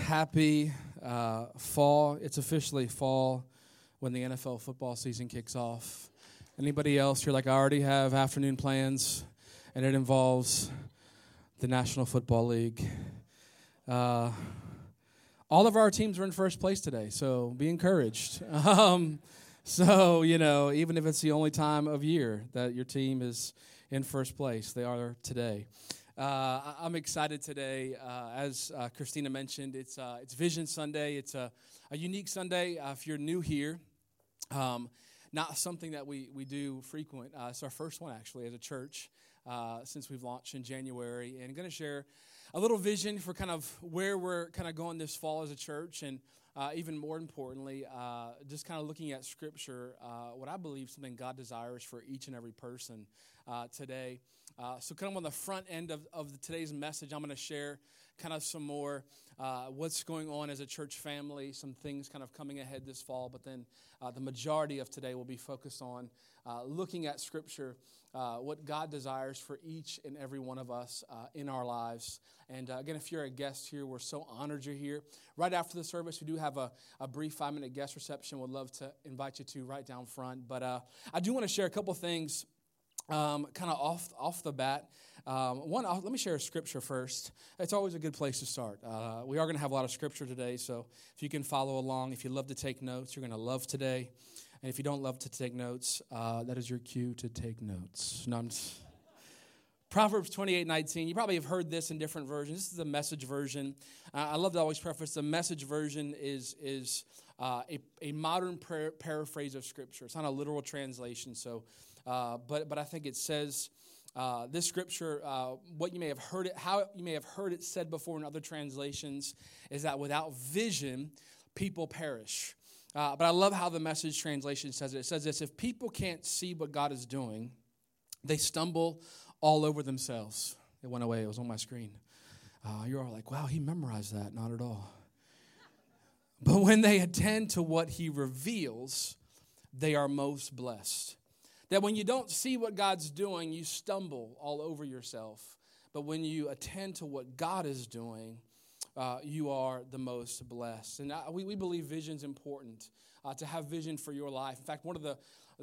Happy fall. It's officially fall when the NFL football season kicks off. Anybody else, you're like, I already have afternoon plans, and it involves the National Football League. All of our teams are in first place today, so be encouraged. So, even if it's the only time of year that your team is in first place, they are today. I'm excited today. As Christina mentioned, it's Vision Sunday. It's a unique Sunday. If you're new here, not something that we do frequent. It's our first one, actually, as a church since we've launched in January. And I'm going to share a little vision for kind of where we're kind of going this fall as a church. And even more importantly, just kind of looking at Scripture, what I believe something God desires for each and every person today. So kind of on the front end of today's message, I'm going to share kind of some more what's going on as a church family, some things kind of coming ahead this fall. But then the majority of today will be focused on looking at Scripture, what God desires for each and every one of us in our lives. And again, if you're a guest here, we're so honored you're here. Right after the service, we do have a brief 5-minute guest reception. We'd love to invite you to right down front. But I do want to share a couple things kind of off the bat. Let me share a scripture first. It's always a good place to start. We are going to have a lot of scripture today, so if you can follow along, if you love to take notes, you're going to love today. And if you don't love to take notes, that is your cue to take notes. Proverbs 28:19. You probably have heard this in different versions. This is the Message version. I love to always preface the Message version is a modern paraphrase of Scripture. It's not a literal translation, so but I think it says this Scripture. What you may have heard it, how you may have heard it said before in other translations, is that without vision, people perish. But I love how the Message translation says it. It says this: if people can't see what God is doing, they stumble all over themselves. It went away. It was on my screen. You're all like, wow, he memorized that. Not at all. But when they attend to what he reveals, they are most blessed. That when you don't see what God's doing, you stumble all over yourself. But when you attend to what God is doing, you are the most blessed. And we believe vision's important, to have vision for your life. In fact, one of the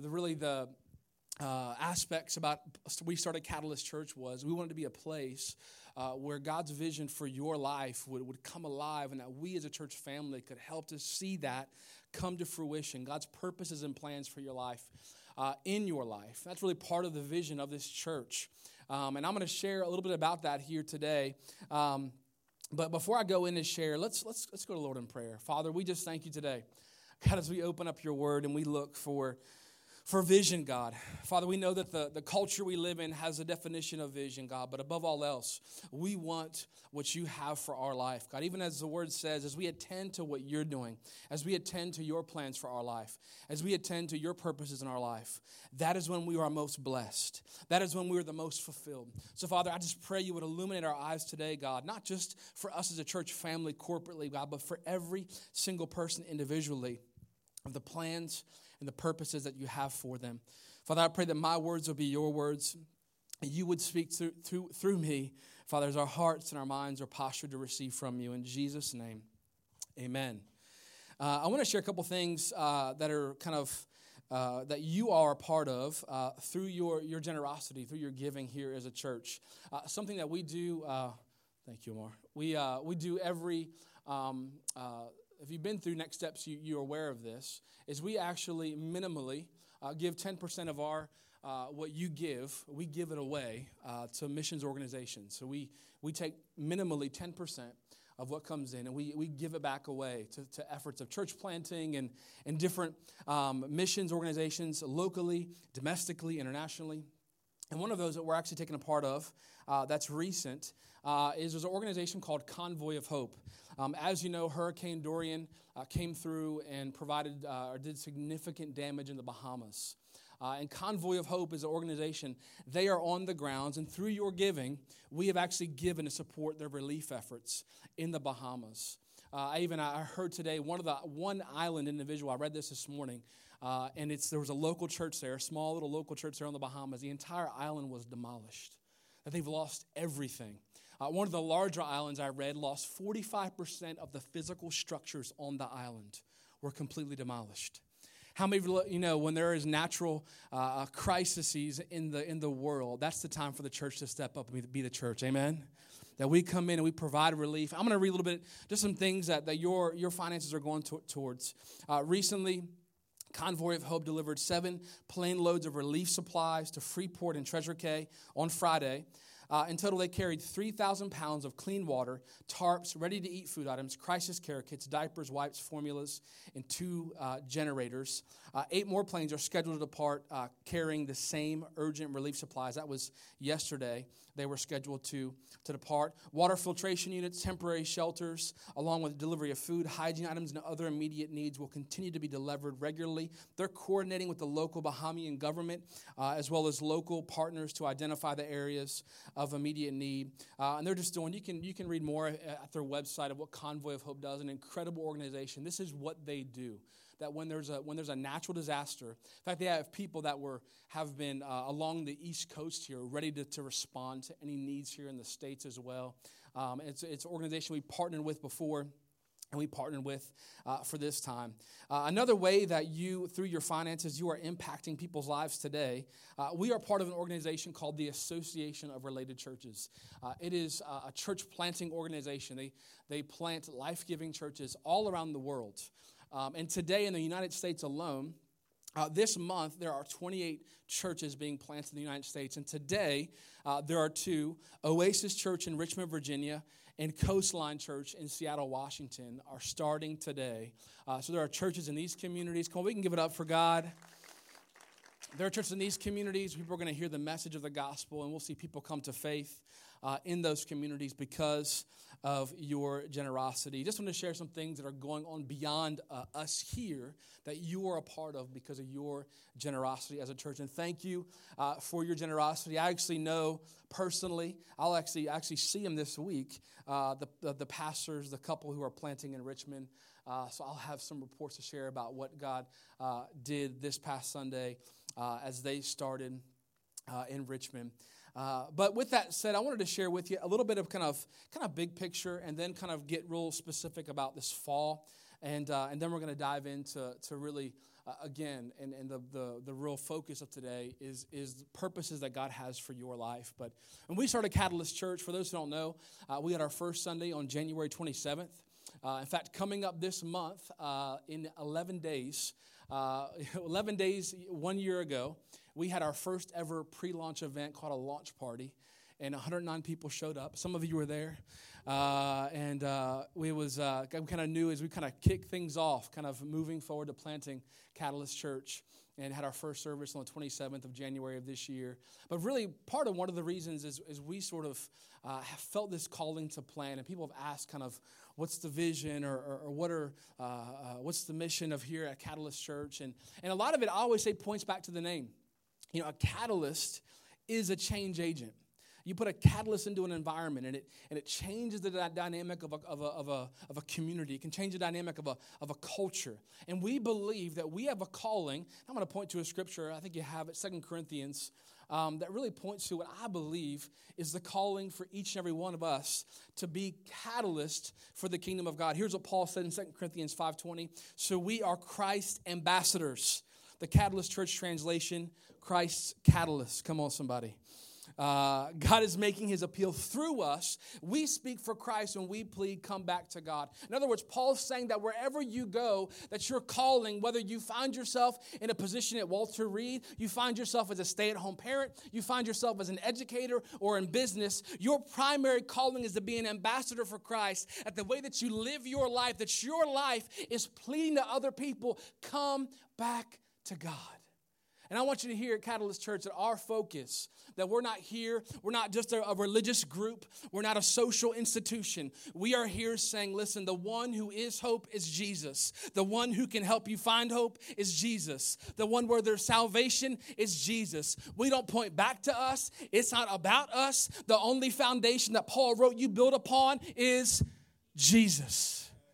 aspects about we started Catalyst Church was we wanted to be a place where God's vision for your life would come alive, and that we as a church family could help to see that come to fruition. God's purposes and plans for your life, in your life. That's really part of the vision of this church. And I'm going to share a little bit about that here today. But before I go in and share, let's go to the Lord in prayer. Father, we just thank you today, God, as we open up your word and we look for vision, God. Father, we know that the culture we live in has a definition of vision, God, but above all else, we want what you have for our life, God. Even as the word says, as we attend to what you're doing, as we attend to your plans for our life, as we attend to your purposes in our life, that is when we are most blessed. That is when we are the most fulfilled. So, Father, I just pray you would illuminate our eyes today, God, not just for us as a church family corporately, God, but for every single person individually, of the plans and the purposes that you have for them. Father, I pray that my words will be your words, and you would speak through me, Father, as our hearts and our minds are postured to receive from you. In Jesus' name, amen. I want to share a couple things that are kind of that you are a part of through your generosity, through your giving here as a church. Something that we do. Thank you, Amar. We do every. If you've been through Next Steps, you're aware of this, is we actually minimally give 10% of our what you give, we give it away to missions organizations. So we take minimally 10% of what comes in, and we give it back away to efforts of church planting and different missions organizations locally, domestically, internationally. And one of those that we're actually taking a part of that's recent is there's an organization called Convoy of Hope. As you know, Hurricane Dorian came through and provided or did significant damage in the Bahamas. And Convoy of Hope is an organization. They are on the grounds, and through your giving, we have actually given to support their relief efforts in the Bahamas. I heard today one island individual. I read this morning, and there was a local church there, a small little local church there on the Bahamas. The entire island was demolished. That they've lost everything. One of the larger islands I read lost 45% of the physical structures on the island were completely demolished. How many of you know when there is natural crises in the world, that's the time for the church to step up and be the church, amen? That we come in and we provide relief. I'm going to read a little bit, just some things that your finances are going towards. Recently, Convoy of Hope delivered 7 plane loads of relief supplies to Freeport and Treasure Cay on Friday. In total, they carried 3,000 pounds of clean water, tarps, ready-to-eat food items, crisis care kits, diapers, wipes, formulas, and 2 generators. 8 more planes are scheduled to depart carrying the same urgent relief supplies. That was yesterday. They were scheduled to depart. Water filtration units, temporary shelters, along with delivery of food, hygiene items, and other immediate needs will continue to be delivered regularly. They're coordinating with the local Bahamian government as well as local partners to identify the areas of immediate need. And they're just doing, you can read more at their website of what Convoy of Hope does, an incredible organization. This is what they do. That when there's a natural disaster, in fact, they have people that have been along the East Coast here, ready to respond to any needs here in the States as well. It's an organization we partnered with before, and we partnered with for this time. Another way that you, through your finances, you are impacting people's lives today, we are part of an organization called the Association of Related Churches. It is a church planting organization. They plant life-giving churches all around the world. And today in the United States alone, this month, there are 28 churches being planted in the United States. And today, there are 2, Oasis Church in Richmond, Virginia, and Coastline Church in Seattle, Washington, are starting today. So there are churches in these communities. Come on, we can give it up for God. There are churches in these communities. People are going to hear the message of the gospel, and we'll see people come to faith in those communities because of your generosity. Just want to share some things that are going on beyond us here that you are a part of because of your generosity as a church. And thank you for your generosity. I actually know personally, I'll actually see them this week, the pastors, the couple who are planting in Richmond. So I'll have some reports to share about what God did this past Sunday as they started in Richmond. But with that said, I wanted to share with you a little bit of kind of big picture, and then kind of get real specific about this fall, and then we're going to dive into really again, and the real focus of today is the purposes that God has for your life. But when we started Catalyst Church, for those who don't know, we had our first Sunday on January 27th. In fact, coming up this month in 11 days, 1 year ago, we had our first ever pre-launch event called a launch party, and 109 people showed up. Some of you were there, and we kind of knew as we kind of kicked things off, kind of moving forward to planting Catalyst Church, and had our first service on the 27th of January of this year. But really, one of the reasons is we sort of have felt this calling to plan, and people have asked kind of, what's the vision, or what's the mission of here at Catalyst Church? And a lot of it, I always say, points back to the name. You know, a catalyst is a change agent. You put a catalyst into an environment, and it changes the dynamic of a community. It can change the dynamic of a culture. And we believe that we have a calling. I'm going to point to a scripture. I think you have it, 2 Corinthians, that really points to what I believe is the calling for each and every one of us to be catalysts for the kingdom of God. Here's what Paul said in 2 Corinthians 5:20. So we are Christ's ambassadors. The Catalyst Church translation, Christ's catalyst. Come on, somebody. God is making his appeal through us. We speak for Christ when we plead, come back to God. In other words, Paul's saying that wherever you go, that your calling, whether you find yourself in a position at Walter Reed, you find yourself as a stay-at-home parent, you find yourself as an educator or in business, your primary calling is to be an ambassador for Christ. At the way that you live your life, that your life is pleading to other people, come back to God. And I want you to hear at Catalyst Church that our focus, that we're not here, we're not just a religious group, we're not a social institution. We are here saying, listen, the one who is hope is Jesus. The one who can help you find hope is Jesus. The one where there's salvation is Jesus. We don't point back to us. It's not about us. The only foundation that Paul wrote you build upon is Jesus.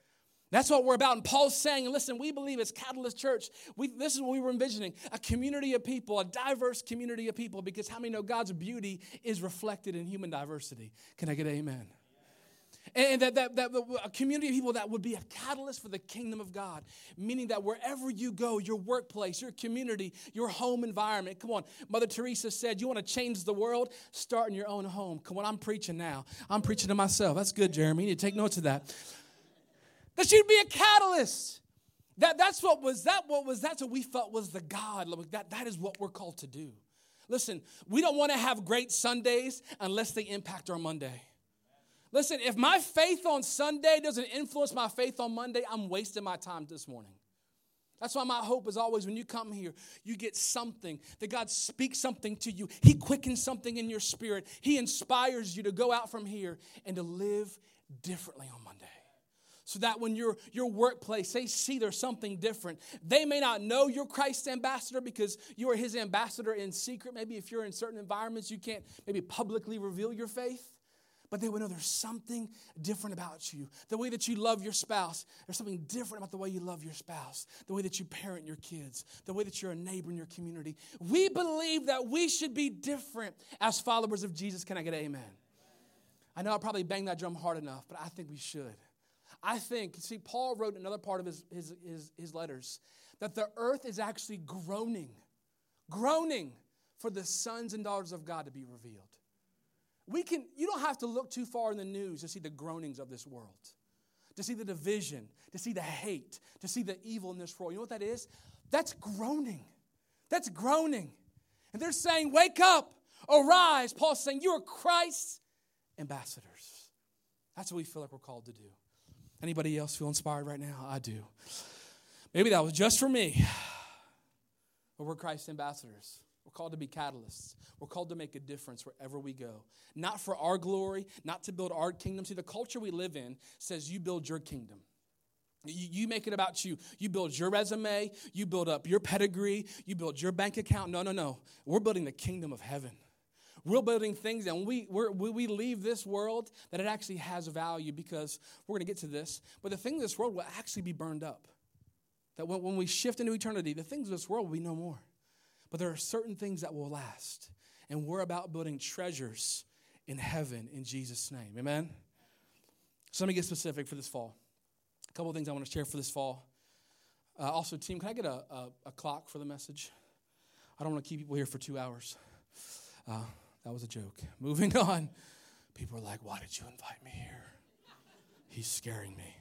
That's what we're about. And Paul's saying, and listen, we believe as Catalyst Church, this is what we were envisioning, a community of people, a diverse community of people, because how many know God's beauty is reflected in human diversity? Can I get an amen? And that a community of people that would be a catalyst for the kingdom of God, meaning that wherever you go, your workplace, your community, your home environment, come on, Mother Teresa said, you want to change the world? Start in your own home. Come on, I'm preaching now. I'm preaching to myself. That's good, Jeremy. You need to take notes of that. That you'd be a catalyst. That's what we felt was the God. That is what we're called to do. Listen, we don't want to have great Sundays unless they impact our Monday. Listen, if my faith on Sunday doesn't influence my faith on Monday, I'm wasting my time this morning. That's why my hope is always when you come here, you get something, that God speaks something to you. He quickens something in your spirit. He inspires you to go out from here and to live differently on Monday. So that when your workplace, they see there's something different. They may not know you're Christ's ambassador because you are his ambassador in secret. Maybe if you're in certain environments, you can't maybe publicly reveal your faith. But they would know there's something different about you. The way that you love your spouse, there's something different about the way you love your spouse. The way that you parent your kids. The way that you're a neighbor in your community. We believe that we should be different as followers of Jesus. Can I get an amen? I know I probably banged that drum hard enough, but I think we should. I think, see, Paul wrote in another part of his letters that the earth is actually groaning for the sons and daughters of God to be revealed. You don't have to look too far in the news to see the groanings of this world, to see the division, to see the hate, to see the evil in this world. You know what that is? That's groaning. That's groaning. And they're saying, wake up, arise. Paul's saying, you are Christ's ambassadors. That's what we feel like we're called to do. Anybody else feel inspired right now? I do. Maybe that was just for me. But we're Christ's ambassadors. We're called to be catalysts. We're called to make a difference wherever we go. Not for our glory, not to build our kingdom. See, the culture we live in says you build your kingdom. You make it about you. You build your resume. You build up your pedigree. You build your bank account. No. We're building the kingdom of heaven. We're building things, and we leave this world that it actually has value, because we're going to get to this. But the things of this world will actually be burned up. That when we shift into eternity, the things of this world will be no more. But there are certain things that will last. And we're about building treasures in heaven in Jesus' name. Amen? So let me get specific for this fall. A couple of things I want to share for this fall. Also, team, can I get a clock for the message? I don't want to keep people here for 2 hours. That was a joke. Moving on. People are like, why did you invite me here? He's scaring me.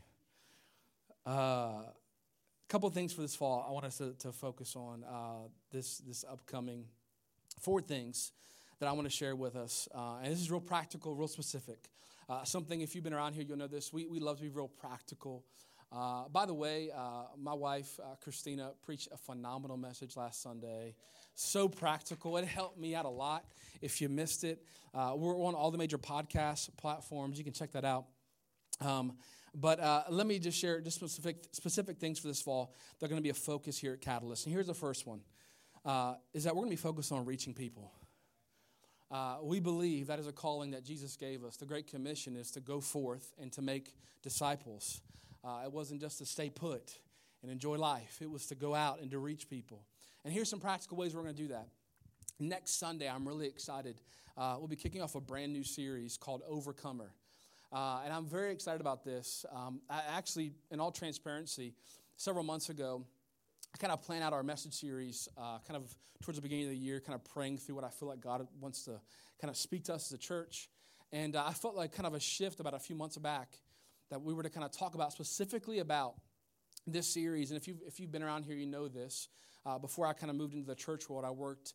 A couple of things for this fall I want us to focus on this upcoming 4 things that I want to share with us. And this is real practical, real specific. Something, if you've been around here, you'll know this. We love to be real practical. By the way, my wife, Christina, preached a phenomenal message last Sunday. So practical. It helped me out a lot. If you missed it, we're on all the major podcast platforms. You can check that out. But let me just share just specific things for this fall. They're going to be a focus here at Catalyst. And here's the first one, is that we're going to be focused on reaching people. We believe that is a calling that Jesus gave us. The Great Commission is to go forth and to make disciples. It wasn't just to stay put and enjoy life. It was to go out and to reach people. And here's some practical ways we're going to do that. Next Sunday, I'm really excited. We'll be kicking off a brand new series called Overcomer. And I'm very excited about this. I actually, in all transparency, several months ago, I kind of planned out our message series kind of towards the beginning of the year, kind of praying through what I feel like God wants to kind of speak to us as a church. And I felt like kind of a shift about a few months back that we were to kind of talk about specifically about this series. And if you've been around here, you know this. Before I kind of moved into the church world, I worked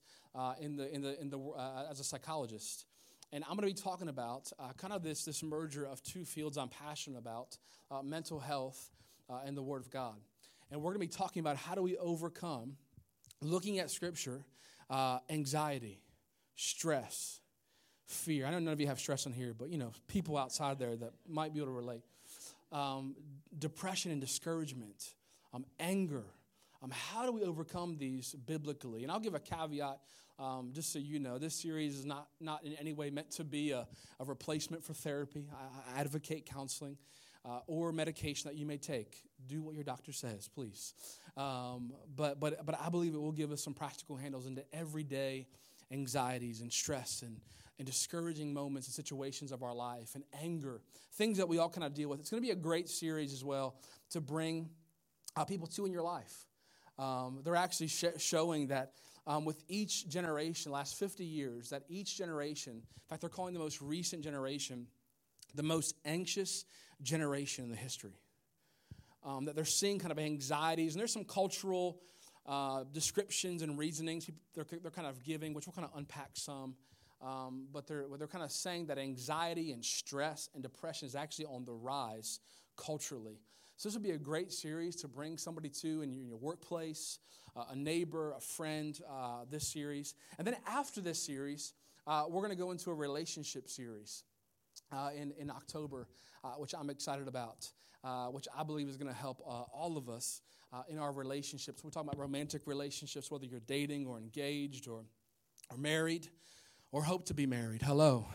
as a psychologist. And I'm going to be talking about kind of this merger of 2 fields I'm passionate about, mental health and the Word of God. And we're going to be talking about how do we overcome, looking at Scripture, anxiety, stress, fear. I know none of you have stress in here, but, people outside there that might be able to relate. Depression and discouragement, anger. How do we overcome these biblically? And I'll give a caveat, just so you know. This series is not in any way meant to be a replacement for therapy. I advocate counseling. or medication that you may take. Do what your doctor says, please. But I believe it will give us some practical handles into everyday anxieties and stress and discouraging moments and situations of our life and anger, things that we all kind of deal with. It's going to be a great series as well to bring people to in your life. They're actually showing that with each generation, last 50 years, that each generation, in fact, they're calling the most recent generation the most anxious generation in the history. That they're seeing kind of anxieties, and there's some cultural descriptions and reasonings they're kind of giving, which we'll kind of unpack some. But they're kind of saying that anxiety and stress and depression is actually on the rise culturally. So this would be a great series to bring somebody to in your workplace, a neighbor, a friend, this series. And then after this series, we're going to go into a relationship series in October, which I'm excited about, which I believe is going to help all of us in our relationships. We're talking about romantic relationships, whether you're dating or engaged or married or hope to be married. Hello.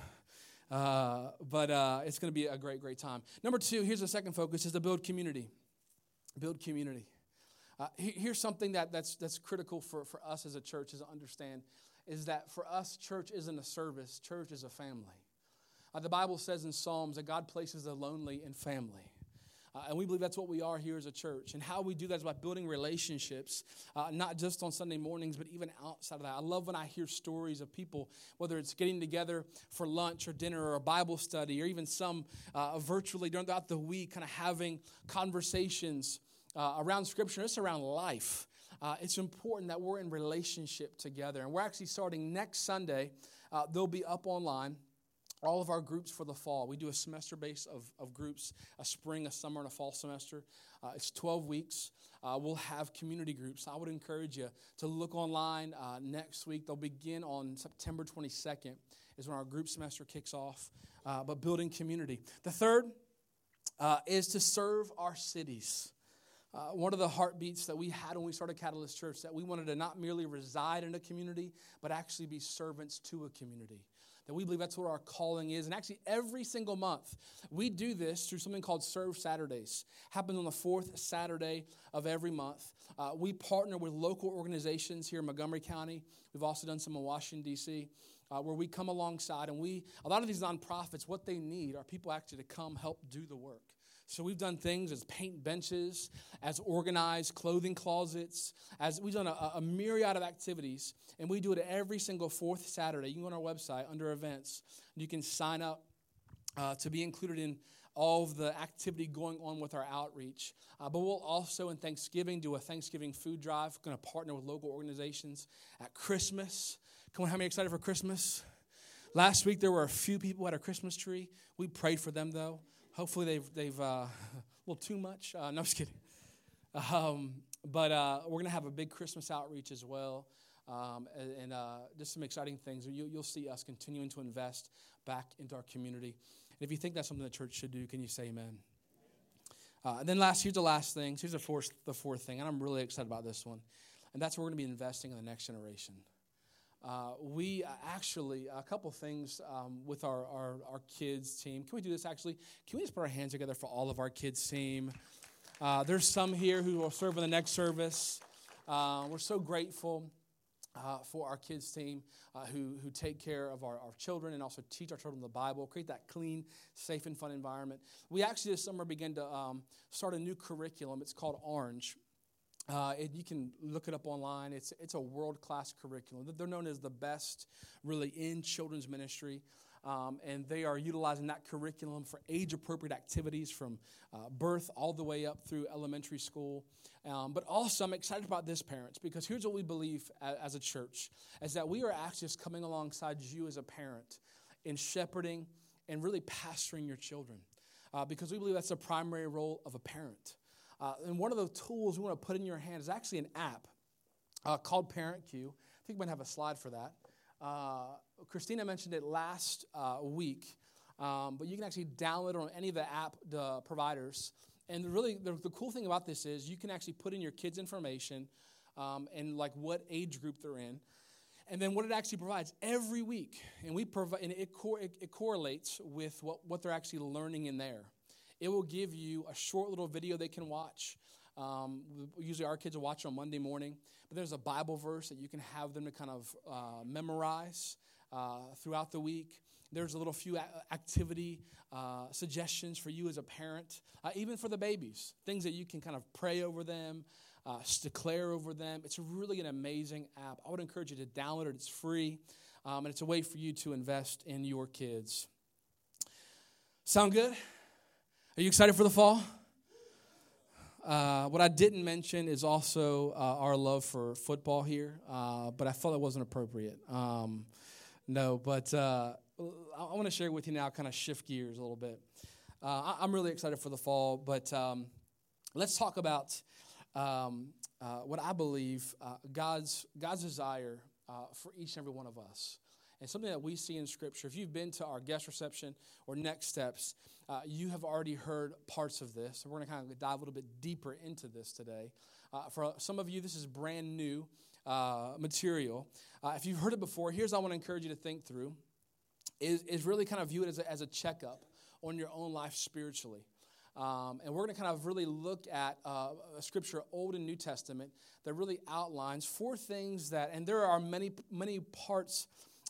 But it's going to be a great, great time. Number 2, here's the second focus, is to build community. Build community. Here's something that's critical for us as a church is to understand, is that for us, church isn't a service. Church is a family. The Bible says in Psalms that God places the lonely in family. And we believe that's what we are here as a church. And how we do that is by building relationships, not just on Sunday mornings, but even outside of that. I love when I hear stories of people, whether it's getting together for lunch or dinner or a Bible study, or even some virtually throughout the week, kind of having conversations around Scripture, just around life. It's important that we're in relationship together. And we're actually starting next Sunday. They'll be up online. All of our groups for the fall. We do a semester base of groups, a spring, a summer, and a fall semester. It's 12 weeks. We'll have community groups. I would encourage you to look online next week. They'll begin on September 22nd is when our group semester kicks off. But building community. The third is to serve our cities. One of the heartbeats that we had when we started Catalyst Church, that we wanted to not merely reside in a community, but actually be servants to a community. That we believe that's what our calling is. And actually every single month, we do this through something called Serve Saturdays. Happens on the 4th Saturday of every month. We partner with local organizations here in Montgomery County. We've also done some in Washington, D.C., where we come alongside. And a lot of these nonprofits, what they need are people actually to come help do the work. So we've done things as paint benches, as organized clothing closets, as we've done a myriad of activities, and we do it every single 4th Saturday. You can go on our website under events, and you can sign up to be included in all of the activity going on with our outreach. But we'll also in Thanksgiving do a Thanksgiving food drive. We're going to partner with local organizations at Christmas. Come on, how many excited for Christmas? Last week there were a few people who had a Christmas tree. We prayed for them though. Hopefully they've a little too much. No, I'm just kidding. But we're going to have a big Christmas outreach as well, and just some exciting things. You'll see us continuing to invest back into our community. And if you think that's something the church should do, can you say amen? And then here's the last thing. Here's the fourth thing, and I'm really excited about this one. And that's where we're going to be investing in the next generation. We actually, a couple things with our kids team. Can we do this actually? Can we just put our hands together for all of our kids team? There's some here who will serve in the next service. We're so grateful for our kids team who take care of our children and also teach our children the Bible, create that clean, safe, and fun environment. We actually this summer began to start a new curriculum. It's called Orange. You can look it up online. It's a world-class curriculum. They're known as the best, really, in children's ministry. And they are utilizing that curriculum for age-appropriate activities from birth all the way up through elementary school. But also, I'm excited about this, parents, because here's what we believe as a church, is that we are actually just coming alongside you as a parent in shepherding and really pastoring your children, because we believe that's the primary role of a parent. And one of the tools we want to put in your hand is actually an app called ParentCue. I think we might have a slide for that. Christina mentioned it last week, but you can actually download it on any of the app providers. And really, the cool thing about this is you can actually put in your kids' information and like what age group they're in, and then what it actually provides every week. And we provide, and it correlates with what they're actually learning in there. It will give you a short little video they can watch. Usually our kids will watch it on Monday morning, but there's a Bible verse that you can have them to kind of memorize throughout the week. There's a little few activity suggestions for you as a parent, even for the babies, things that you can kind of pray over them, declare over them. It's really an amazing app. I would encourage you to download it. It's free, and it's a way for you to invest in your kids. Sound good? Are you excited for the fall? What I didn't mention is also our love for football here, but I felt it wasn't appropriate. But I want to share with you now, kind of shift gears a little bit. I'm really excited for the fall, but let's talk about what I believe God's desire for each and every one of us. And something that we see in Scripture. If you've been to our guest reception or Next Steps, you have already heard parts of this. So we're going to kind of dive a little bit deeper into this today. For some of you, this is brand new material. If you've heard it before, here's what I want to encourage you to think through, is really kind of view it as a checkup on your own life spiritually. And we're going to kind of really look at a Scripture, Old and New Testament, that really outlines 4 things that, and there are many, many parts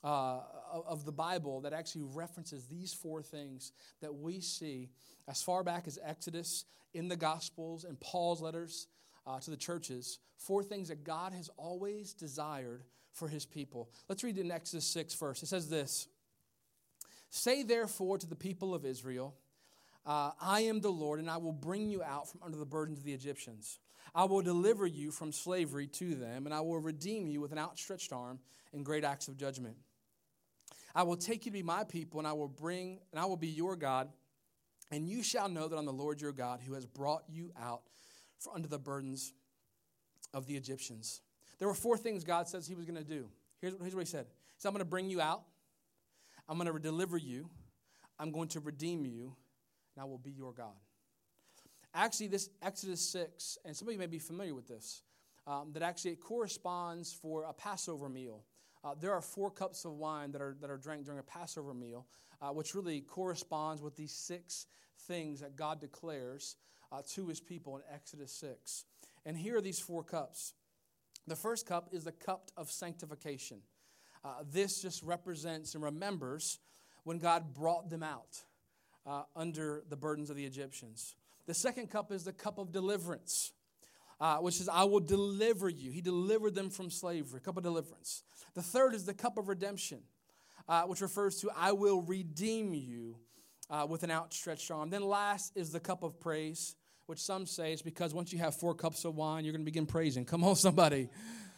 of the Bible that actually references these 4 things that we see as far back as Exodus, in the Gospels, and Paul's letters to the churches. 4 things that God has always desired for his people. Let's read in Exodus 6 first. It says this: "Say therefore to the people of Israel, I am the Lord, and I will bring you out from under the burdens of the Egyptians. I will deliver you from slavery to them, and I will redeem you with an outstretched arm and great acts of judgment. I will take you to be my people, and I will be your God, and you shall know that I'm the Lord your God, who has brought you out from under the burdens of the Egyptians." There were 4 things God says he was going to do. Here's what he said. He said, "I'm going to bring you out. I'm going to deliver you. I'm going to redeem you, and I will be your God." Actually, this Exodus 6, and some of you may be familiar with this, that actually it corresponds for a Passover meal. There are 4 cups of wine that are drank during a Passover meal, which really corresponds with these 6 things that God declares to his people in Exodus 6. And here are these 4 cups. The first cup is the cup of sanctification. This just represents and remembers when God brought them out under the burdens of the Egyptians. The second cup is the cup of deliverance, which says, "I will deliver you." He delivered them from slavery, cup of deliverance. The third is the cup of redemption, which refers to, "I will redeem you with an outstretched arm." Then last is the cup of praise, which some say is because once you have 4 cups of wine, you're going to begin praising. Come on, somebody.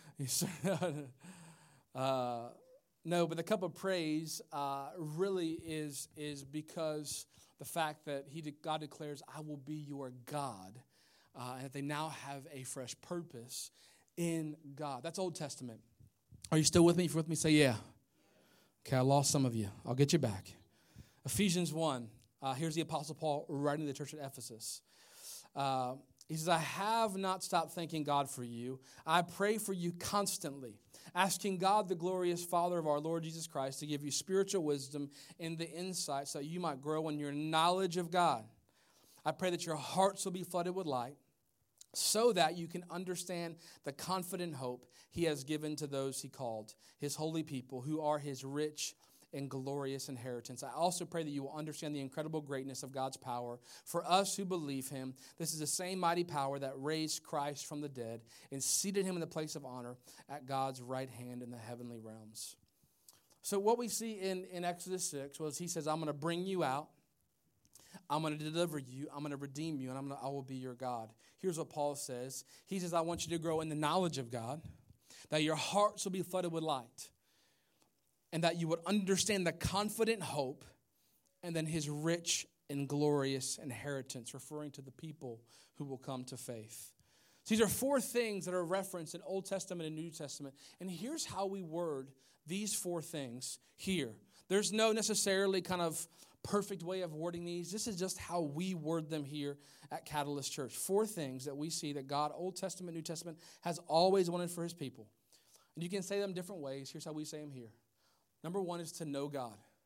No, but the cup of praise really is because the fact that God declares, "I will be your God," and that they now have a fresh purpose in God. That's Old Testament. Are you still with me? If you're with me, say yeah. Okay, I lost some of you. I'll get you back. Ephesians 1. Here's the Apostle Paul writing to the church at Ephesus. He says, "I have not stopped thanking God for you. I pray for you constantly, asking God, the glorious Father of our Lord Jesus Christ, to give you spiritual wisdom and the insight so that you might grow in your knowledge of God. I pray that your hearts will be flooded with light so that you can understand the confident hope he has given to those he called, his holy people, who are his rich and glorious inheritance. I also pray that you will understand the incredible greatness of God's power for us who believe him. This is the same mighty power that raised Christ from the dead and seated him in the place of honor at God's right hand in the heavenly realms." So what we see in Exodus 6 was he says, "I'm going to bring you out. I'm going to deliver you. I'm going to redeem you, and I will be your God." Here's what Paul says. He says, "I want you to grow in the knowledge of God, that your hearts will be flooded with light, and that you would understand the confident hope and then his rich and glorious inheritance," referring to the people who will come to faith. So these are 4 things that are referenced in Old Testament and New Testament. And here's how we word these 4 things here. There's no necessarily kind of perfect way of wording these. This is just how we word them here at Catalyst Church. 4 things that we see that God, Old Testament, New Testament, has always wanted for his people. And you can say them different ways. Here's how we say them here. Number 1 is to know God.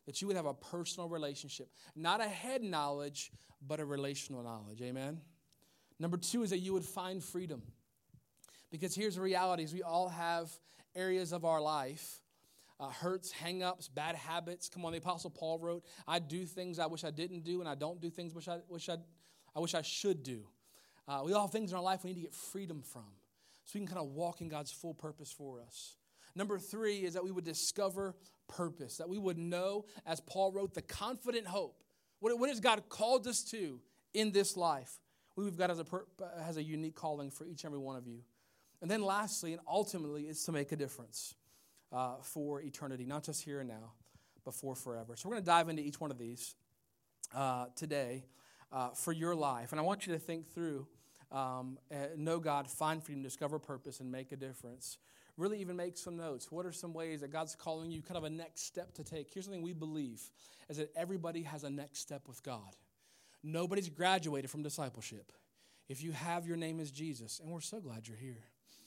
that you would have a personal relationship. Not a head knowledge, but a relational knowledge. Amen? Number 2 is that you would find freedom. Because here's the reality is we all have areas of our life, hurts, hang-ups, bad habits. Come on, the Apostle Paul wrote, I do things I wish I didn't do, and I don't do things I wish I should do. We all have things in our life we need to get freedom from so we can kind of walk in God's full purpose for us. Number 3 is that we would discover purpose, that we would know, as Paul wrote, the confident hope. What has God called us to in this life? We've got has a unique calling for each and every one of you. And then lastly and ultimately is to make a difference for eternity, not just here and now, but for forever. So we're going to dive into each one of these today for your life. And I want you to think through, know God, find freedom, discover purpose, and make a difference. Really even make some notes. What are some ways that God's calling you, kind of a next step to take? Here's something we believe, is that everybody has a next step with God. Nobody's graduated from discipleship. If you have, your name is Jesus, and we're so glad you're here.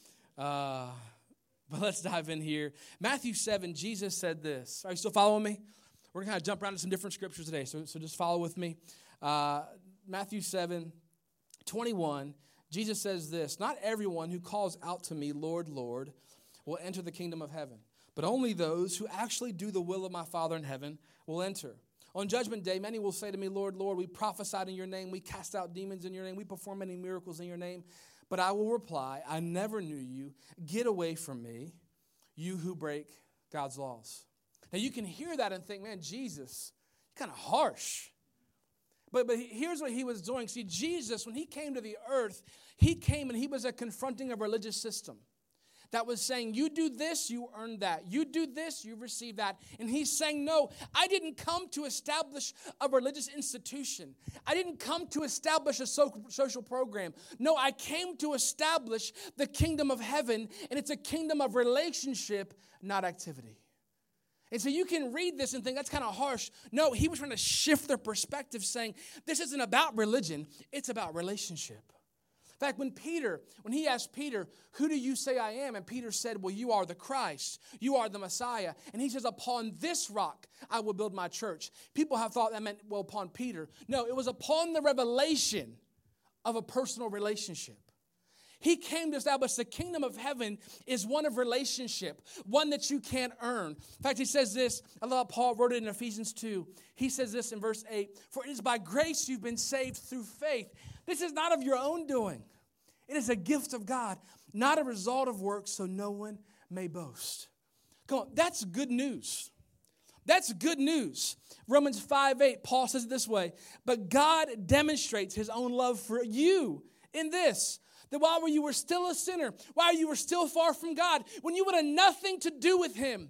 But let's dive in here. Matthew 7, Jesus said this. Are you still following me? We're going to kind of jump around to some different scriptures today, so just follow with me. Matthew 7, 21, Jesus says this, not everyone who calls out to me, Lord, Lord, will enter the kingdom of heaven, but only those who actually do the will of my Father in heaven will enter. On judgment day, many will say to me, Lord, Lord, we prophesied in your name, we cast out demons in your name, we performed many miracles in your name. But I will reply, I never knew you. Get away from me, you who break God's laws. Now you can hear that and think, man, Jesus, kind of harsh. But here's what he was doing. See, Jesus, when he came to the earth, he came and he was confronting a religious system that was saying, you do this, you earn that. You do this, you receive that. And he's saying, no, I didn't come to establish a religious institution. I didn't come to establish a social program. No, I came to establish the kingdom of heaven, and it's a kingdom of relationship, not activity. And so you can read this and think, that's kind of harsh. No, he was trying to shift their perspective, saying, this isn't about religion, it's about relationship. In fact, when he asked Peter, who do you say I am? And Peter said, well, you are the Christ. You are the Messiah. And he says, upon this rock I will build my church. People have thought that meant, well, upon Peter. No, it was upon the revelation of a personal relationship. He came to establish the kingdom of heaven is one of relationship, one that you can't earn. In fact, he says this, I love Paul wrote it in Ephesians 2. He says this in verse 8, for it is by grace you've been saved through faith. This is not of your own doing. It is a gift of God, not a result of works, so no one may boast. Come on, that's good news. That's good news. Romans 5:8, Paul says it this way, but God demonstrates his own love for you in this, that while you were still a sinner, while you were still far from God, when you would have nothing to do with him,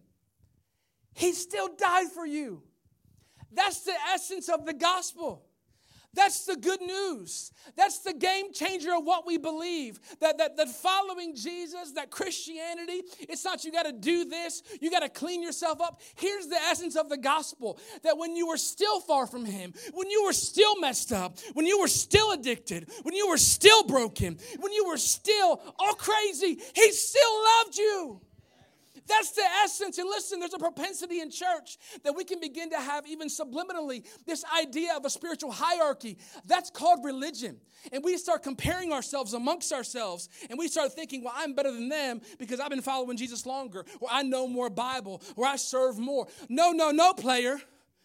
he still died for you. That's the essence of the gospel. That's the good news. That's the game changer of what we believe. That following Jesus, that Christianity, it's not you got to do this, you got to clean yourself up. Here's the essence of the gospel, that when you were still far from him, when you were still messed up, when you were still addicted, when you were still broken, when you were still all crazy, he still loved you. That's the essence. And listen, there's a propensity in church that we can begin to have even subliminally this idea of a spiritual hierarchy. That's called religion. And we start comparing ourselves amongst ourselves. And we start thinking, well, I'm better than them because I've been following Jesus longer. Or I know more Bible. Or I serve more. No, player.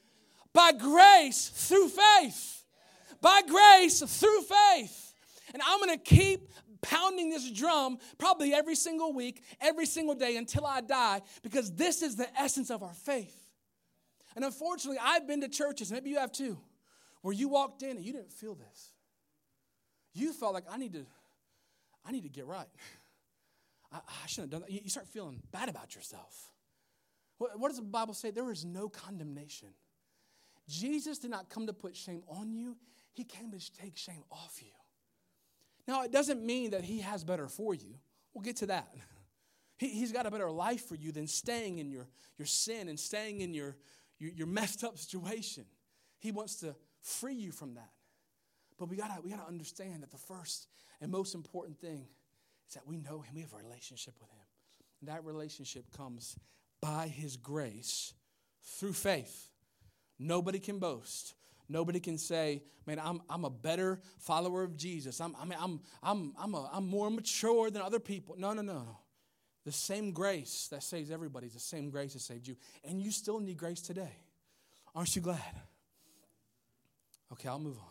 By grace through faith. By grace through faith. And I'm going to keep pounding this drum probably every single week, every single day until I die, because this is the essence of our faith. And unfortunately, I've been to churches, maybe you have too, where you walked in and you didn't feel this. You felt like, I need to get right. I shouldn't have done that. You start feeling bad about yourself. What does the Bible say? There is no condemnation. Jesus did not come to put shame on you. He came to take shame off you. Now, it doesn't mean that he has better for you. We'll get to that. He's got a better life for you than staying in your sin and staying in your messed up situation. He wants to free you from that. But we gotta understand that the first and most important thing is that we know him. We have a relationship with him. And that relationship comes by his grace through faith. Nobody can boast. Nobody can say, man, I'm a better follower of Jesus. I'm more mature than other people. No. The same grace that saves everybody is the same grace that saved you. And you still need grace today. Aren't you glad? Okay, I'll move on.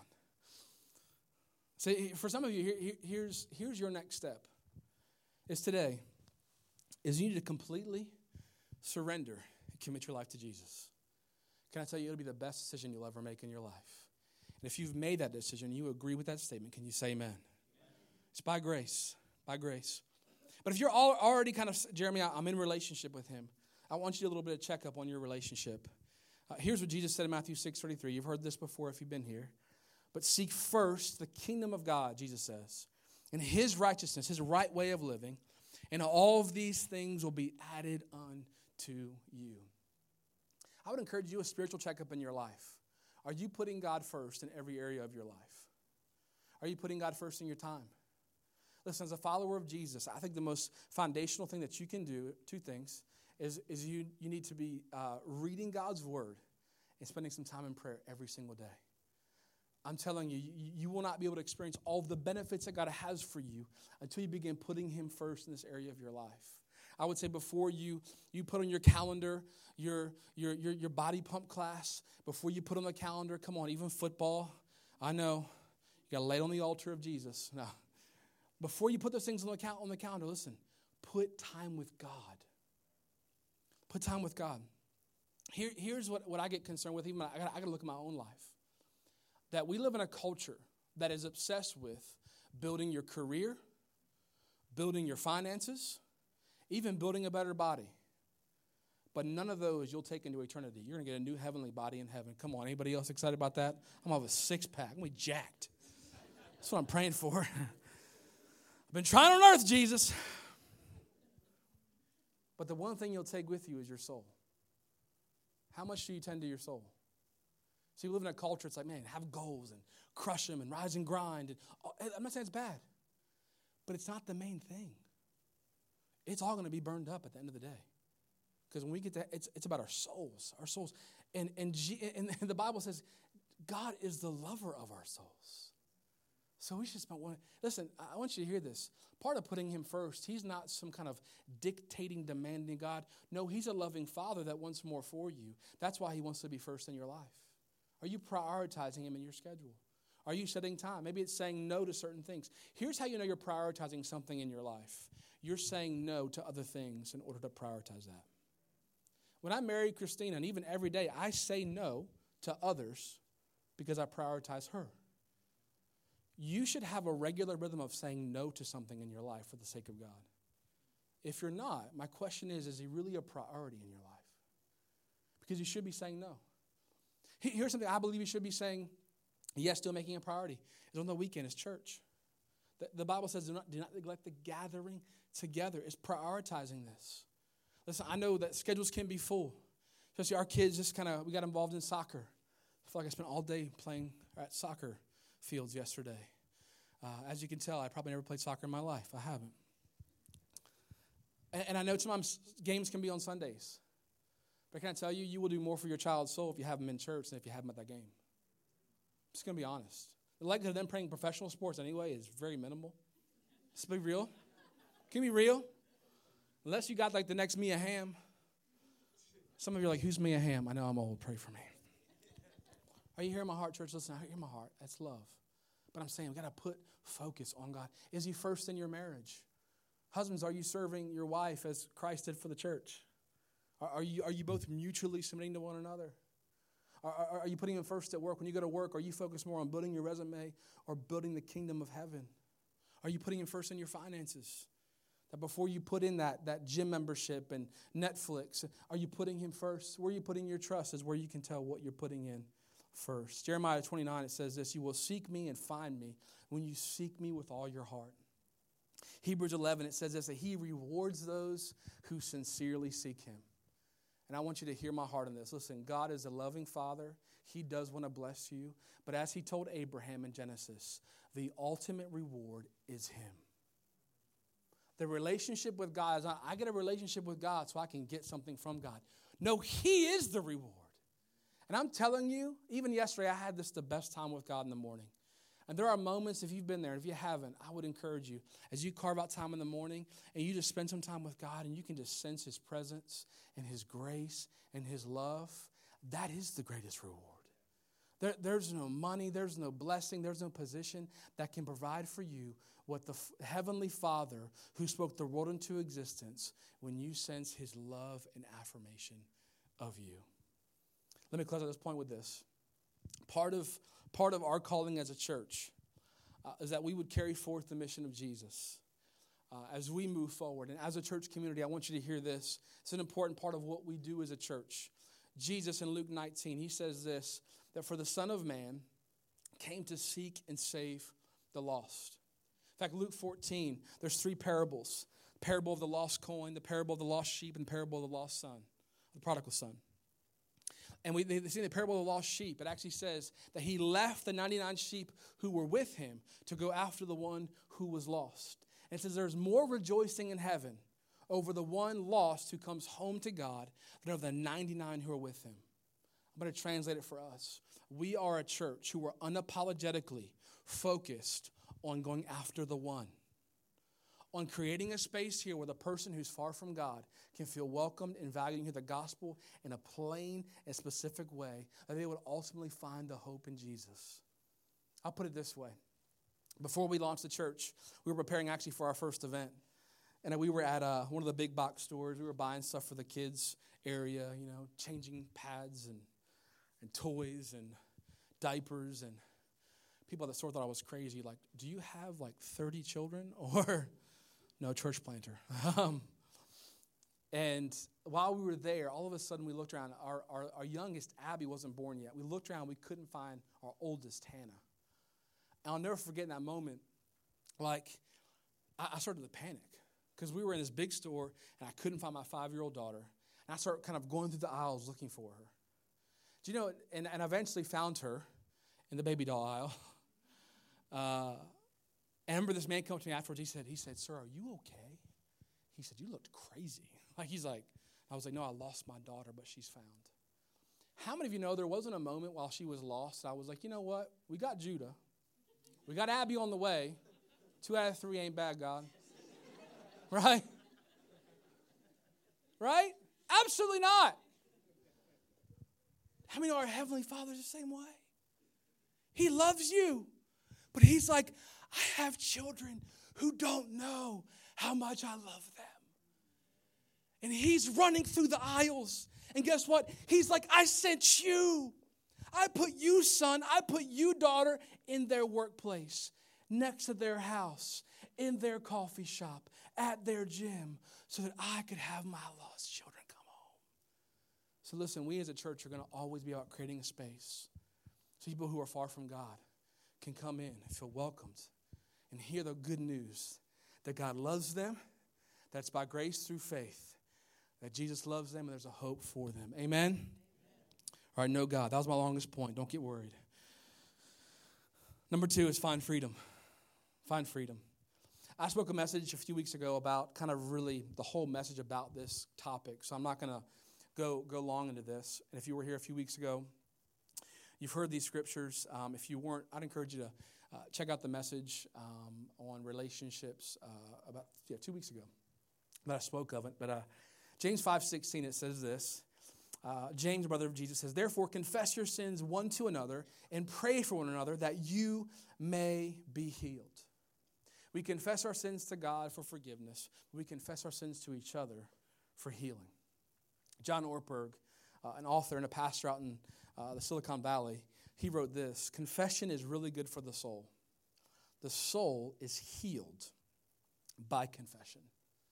See, for some of you, here's your next step. Is today, is you need to completely surrender and commit your life to Jesus. Can I tell you, it'll be the best decision you'll ever make in your life. And if you've made that decision, you agree with that statement, can you say amen? It's by grace, by grace. But if you're already kind of, Jeremy, I'm in relationship with him, I want you to do a little bit of checkup on your relationship. Here's what Jesus said in Matthew 6:33. You've heard this before if you've been here. But seek first the kingdom of God, Jesus says, and his righteousness, his right way of living, and all of these things will be added unto you. I would encourage you to do a spiritual checkup in your life. Are you putting God first in every area of your life? Are you putting God first in your time? Listen, as a follower of Jesus, I think the most foundational thing that you can do, two things, is you need to be reading God's word and spending some time in prayer every single day. I'm telling you, you will not be able to experience all of the benefits that God has for you until you begin putting him first in this area of your life. I would say before you put on your calendar your body pump class, before you put on the calendar, come on, even football, I know, you got to lay it on the altar of Jesus. No. Before you put those things on the calendar, listen, put time with God. Put time with God. Here's what I get concerned with, even I got to look at my own life. That we live in a culture that is obsessed with building your career, building your finances, even building a better body. But none of those you'll take into eternity. You're going to get a new heavenly body in heaven. Come on, anybody else excited about that? I'm going to have a six-pack. I'm going to be jacked. That's what I'm praying for. I've been trying on earth, Jesus. But the one thing you'll take with you is your soul. How much do you tend to your soul? See, we live in a culture, it's like, man, have goals and crush them and rise and grind. I'm not saying it's bad, but it's not the main thing. It's all going to be burned up at the end of the day. Because when we get to, it's about our souls. And the Bible says God is the lover of our souls. So we should spend one. Listen, I want you to hear this. Part of putting him first, he's not some kind of dictating, demanding God. No, he's a loving father that wants more for you. That's why he wants to be first in your life. Are you prioritizing him in your schedule? Are you setting time? Maybe it's saying no to certain things. Here's how you know you're prioritizing something in your life. You're saying no to other things in order to prioritize that. When I married Christina, and even every day, I say no to others because I prioritize her. You should have a regular rhythm of saying no to something in your life for the sake of God. If you're not, my question is he really a priority in your life? Because you should be saying no. Here's something I believe you should be saying yes to making a priority. Is on the weekend is church. The Bible says do not neglect the gathering together. It's prioritizing this. Listen, I know that schedules can be full. Especially our kids we got involved in soccer. I feel like I spent all day playing at soccer fields yesterday. As you can tell, I probably never played soccer in my life. I haven't. And I know sometimes games can be on Sundays. But can I tell you, you will do more for your child's soul if you have them in church than if you have them at that game. I'm just going to be honest. The likelihood of them playing professional sports anyway is very minimal. Let's be real. Can we be real? Unless you got like the next Mia Hamm. Some of you are like, who's Mia Hamm? I know I'm old. Pray for me. Are you hearing my heart, church? Listen, I hear my heart. That's love. But I'm saying we've got to put focus on God. Is he first in your marriage? Husbands, are you serving your wife as Christ did for the church? Are you both mutually submitting to one another? Are you putting him first at work? When you go to work, are you focused more on building your resume or building the kingdom of heaven? Are you putting him first in your finances? That before you put in that gym membership and Netflix, are you putting him first? Where are you putting your trust is where you can tell what you're putting in first. Jeremiah 29, it says this, you will seek me and find me when you seek me with all your heart. Hebrews 11, it says this, that he rewards those who sincerely seek him. And I want you to hear my heart on this. Listen, God is a loving Father. He does want to bless you. But as he told Abraham in Genesis, the ultimate reward is him. The relationship with God is not, I get a relationship with God so I can get something from God. No, he is the reward. And I'm telling you, even yesterday, I had the best time with God in the morning. And there are moments, if you've been there, if you haven't, I would encourage you, as you carve out time in the morning and you just spend some time with God and you can just sense His presence and His grace and His love, that is the greatest reward. There's no money, there's no blessing, there's no position that can provide for you what the Heavenly Father who spoke the world into existence, when you sense His love and affirmation of you. Let me close at this point with this. Part of our calling as a church is that we would carry forth the mission of Jesus as we move forward. And as a church community, I want you to hear this. It's an important part of what we do as a church. Jesus in Luke 19, He says this, that for the Son of Man came to seek and save the lost. In fact, Luke 14, there's 3 parables. The parable of the lost coin, the parable of the lost sheep, and the parable of the lost son, the prodigal son. And they see the parable of the lost sheep. It actually says that He left the 99 sheep who were with Him to go after the one who was lost. And it says there's more rejoicing in heaven over the one lost who comes home to God than over the 99 who are with Him. I'm going to translate it for us. We are a church who are unapologetically focused on going after the one, on creating a space here where the person who's far from God can feel welcomed and valued and hear the gospel in a plain and specific way, that they would ultimately find the hope in Jesus. I'll put it this way. Before we launched the church, we were preparing actually for our first event. And we were at one of the big box stores. We were buying stuff for the kids area, changing pads and toys and diapers. And people at the store thought I was crazy. Like, do you have 30 children? Or, no, church planter. And while we were there, all of a sudden we looked around. Our youngest, Abby, wasn't born yet. We looked around. We couldn't find our oldest, Hannah. And I'll never forget in that moment, I started to panic. Because we were in this big store, and I couldn't find my 5-year-old daughter. And I started kind of going through the aisles looking for her. Do you know, and I eventually found her in the baby doll aisle. And I remember this man came up to me afterwards. He said, "Sir, are you okay?" He said, "You looked crazy." I was like, "No, I lost my daughter, but she's found." How many of you know there wasn't a moment while she was lost, I was like, you know what? We got Judah. We got Abby on the way. 2 out of 3 ain't bad, God. Right? Right? Absolutely not. How many of our Heavenly Father's the same way? He loves you. But He's like, I have children who don't know how much I love them. And He's running through the aisles. And guess what? He's like, I sent you. I put you, son, I put you, daughter, in their workplace, next to their house, in their coffee shop, at their gym, so that I could have my lost children come home. So listen, we as a church are going to always be about creating a space so people who are far from God can come in and feel welcomed and hear the good news that God loves them, that's by grace through faith, that Jesus loves them and there's a hope for them. Amen? All right, know God. That was my longest point. Don't get worried. Number 2 is find freedom. Find freedom. I spoke a message a few weeks ago about kind of really the whole message about this topic, so I'm not going to go long into this. And if you were here a few weeks ago, you've heard these scriptures. If you weren't, I'd encourage you to check out the message on relationships about 2 weeks ago that I spoke of it. But James 5:16, it says this. James, brother of Jesus, says, "Therefore confess your sins one to another and pray for one another that you may be healed." We confess our sins to God for forgiveness. We confess our sins to each other for healing. John Ortberg, an author and a pastor out in the Silicon Valley, he wrote this: confession is really good for the soul. The soul is healed by confession.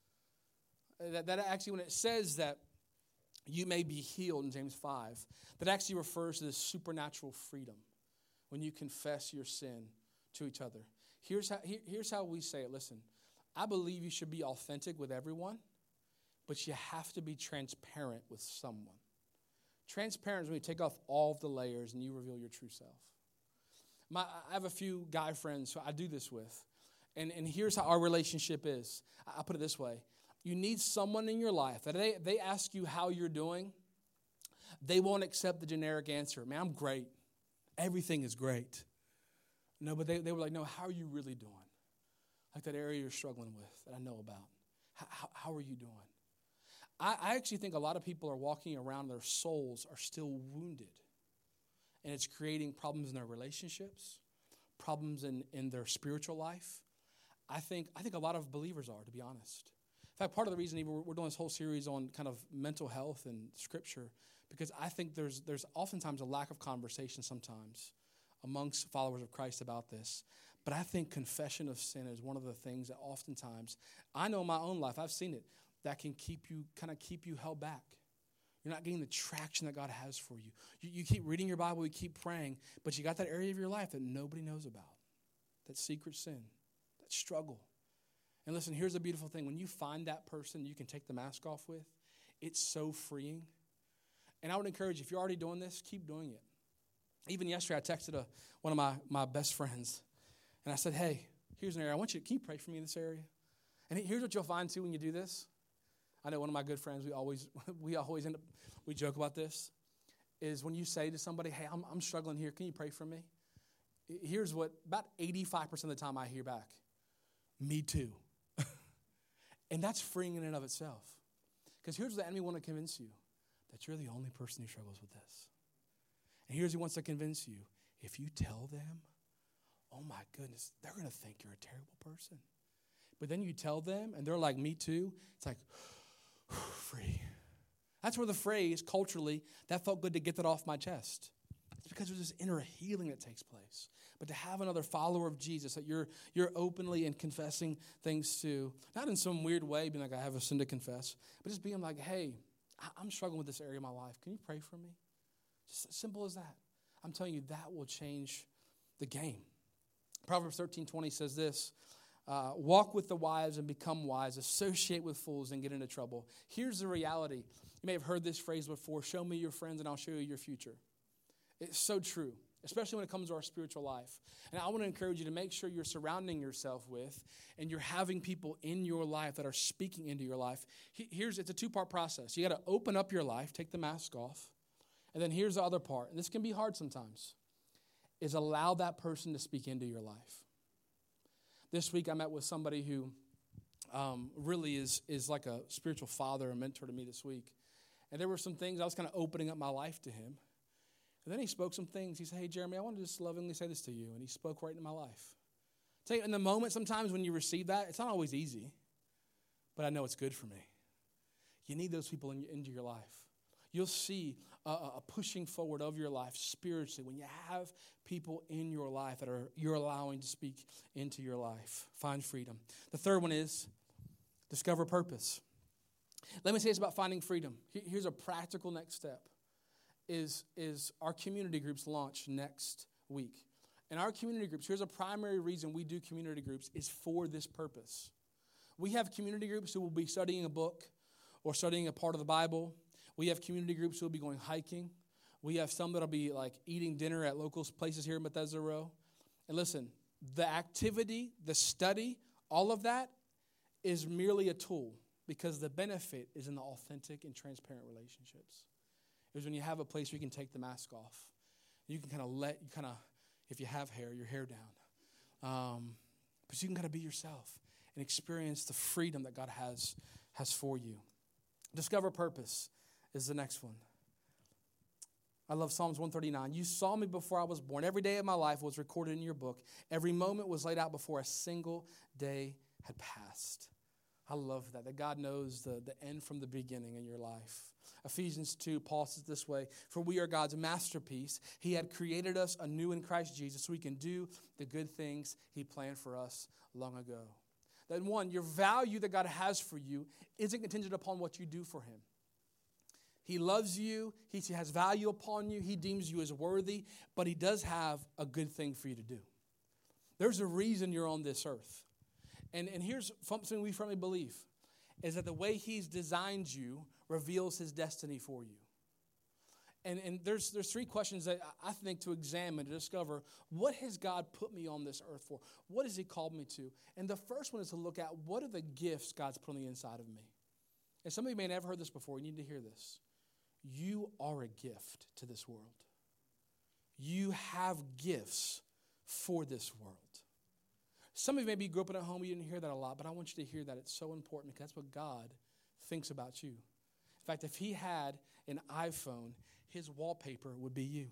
That actually, when it says that you may be healed in James 5, that actually refers to this supernatural freedom when you confess your sin to each other. Here's how we say it. Listen, I believe you should be authentic with everyone, but you have to be transparent with someone. Transparent is when you take off all of the layers and you reveal your true self. I have a few guy friends who I do this with, and here's how our relationship is. I'll put it this way. You need someone in your life that they ask you how you're doing. They won't accept the generic answer. Man, I'm great. Everything is great. No, but they were like, no, how are you really doing? Like that area you're struggling with that I know about. How are you doing? I actually think a lot of people are walking around, their souls are still wounded. And it's creating problems in their relationships, problems in their spiritual life. I think a lot of believers are, to be honest. In fact, part of the reason even we're doing this whole series on kind of mental health and scripture, because I think there's oftentimes a lack of conversation sometimes amongst followers of Christ about this. But I think confession of sin is one of the things that oftentimes, I know in my own life, I've seen it, that can keep you held back. You're not getting the traction that God has for you. You keep reading your Bible, you keep praying, but you got that area of your life that nobody knows about, that secret sin, that struggle. And listen, here's the beautiful thing. When you find that person you can take the mask off with, it's so freeing. And I would encourage you, if you're already doing this, keep doing it. Even yesterday, I texted one of my best friends, and I said, hey, here's an area. Can you pray for me in this area? And here's what you'll find, too, when you do this. I know one of my good friends, we always end up, we joke about this, is when you say to somebody, hey, I'm struggling here. Can you pray for me? Here's what, about 85% of the time I hear back. Me too. And that's freeing in and of itself. Because here's what the enemy wants to convince you, that you're the only person who struggles with this. And here's what he wants to convince you. If you tell them, oh my goodness, they're going to think you're a terrible person. But then you tell them, and they're like, me too. It's like, free. That's where the phrase, culturally, that felt good to get that off my chest. It's because there's this inner healing that takes place. But to have another follower of Jesus that you're openly and confessing things to, not in some weird way, being like, I have a sin to confess, but just being like, hey, I'm struggling with this area of my life. Can you pray for me? Just as simple as that. I'm telling you, that will change the game. Proverbs 13:20 says this, walk with the wise and become wise. Associate with fools and get into trouble. Here's the reality. You may have heard this phrase before, show me your friends and I'll show you your future. It's so true, especially when it comes to our spiritual life. And I want to encourage you to make sure you're surrounding yourself with and you're having people in your life that are speaking into your life. It's a two-part process. You got to open up your life, take the mask off. And then here's the other part, and this can be hard sometimes, is allow that person to speak into your life. This week I met with somebody who really is like a spiritual father, a mentor to me this week. And there were some things, I was kind of opening up my life to him. And then he spoke some things. He said, hey, Jeremy, I want to just lovingly say this to you. And he spoke right into my life. Tell you, in the moment, sometimes when you receive that, it's not always easy. But I know it's good for me. You need those people into your life. You'll see a pushing forward of your life spiritually when you have people in your life that you're allowing to speak into your life. Find freedom. The third one is discover purpose. Let me say this about finding freedom. Here's a practical next step. Is our community groups launch next week. And our community groups, here's a primary reason we do community groups, is for this purpose. We have community groups who will be studying a book or studying a part of the Bible. We have community groups who will be going hiking. We have some that will be like eating dinner at local places here in Bethesda Row. And listen, the activity, the study, all of that is merely a tool because the benefit is in the authentic and transparent relationships. It's when you have a place where you can take the mask off. You can if you have hair, your hair down. But you can kind of be yourself and experience the freedom that God has for you. Discover purpose is the next one. I love Psalms 139. You saw me before I was born. Every day of my life was recorded in your book. Every moment was laid out before a single day had passed. I love that God knows the end from the beginning in your life. Ephesians 2, Paul says this way, for we are God's masterpiece. He had created us anew in Christ Jesus so we can do the good things he planned for us long ago. Then one, your value that God has for you isn't contingent upon what you do for him. He loves you. He has value upon you. He deems you as worthy, but he does have a good thing for you to do. There's a reason you're on this earth. And here's something we firmly believe, is that the way he's designed you reveals his destiny for you. And there's three questions that I think to examine, to discover, what has God put me on this earth for? What has he called me to? And the first one is to look at, what are the gifts God's put on the inside of me? And some of you may have never heard this before. You need to hear this. you are a gift to this world. You have gifts for this world. Some of you maybe grew up in a home, you didn't hear that a lot, but I want you to hear that. It's so important because that's what God thinks about you. In fact, if he had an iPhone, his wallpaper would be you.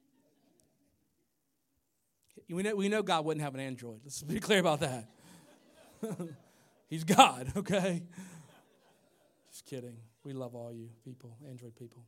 We know God wouldn't have an Android. Let's be clear about that. He's God, okay? Just kidding. We love all you people, Android people.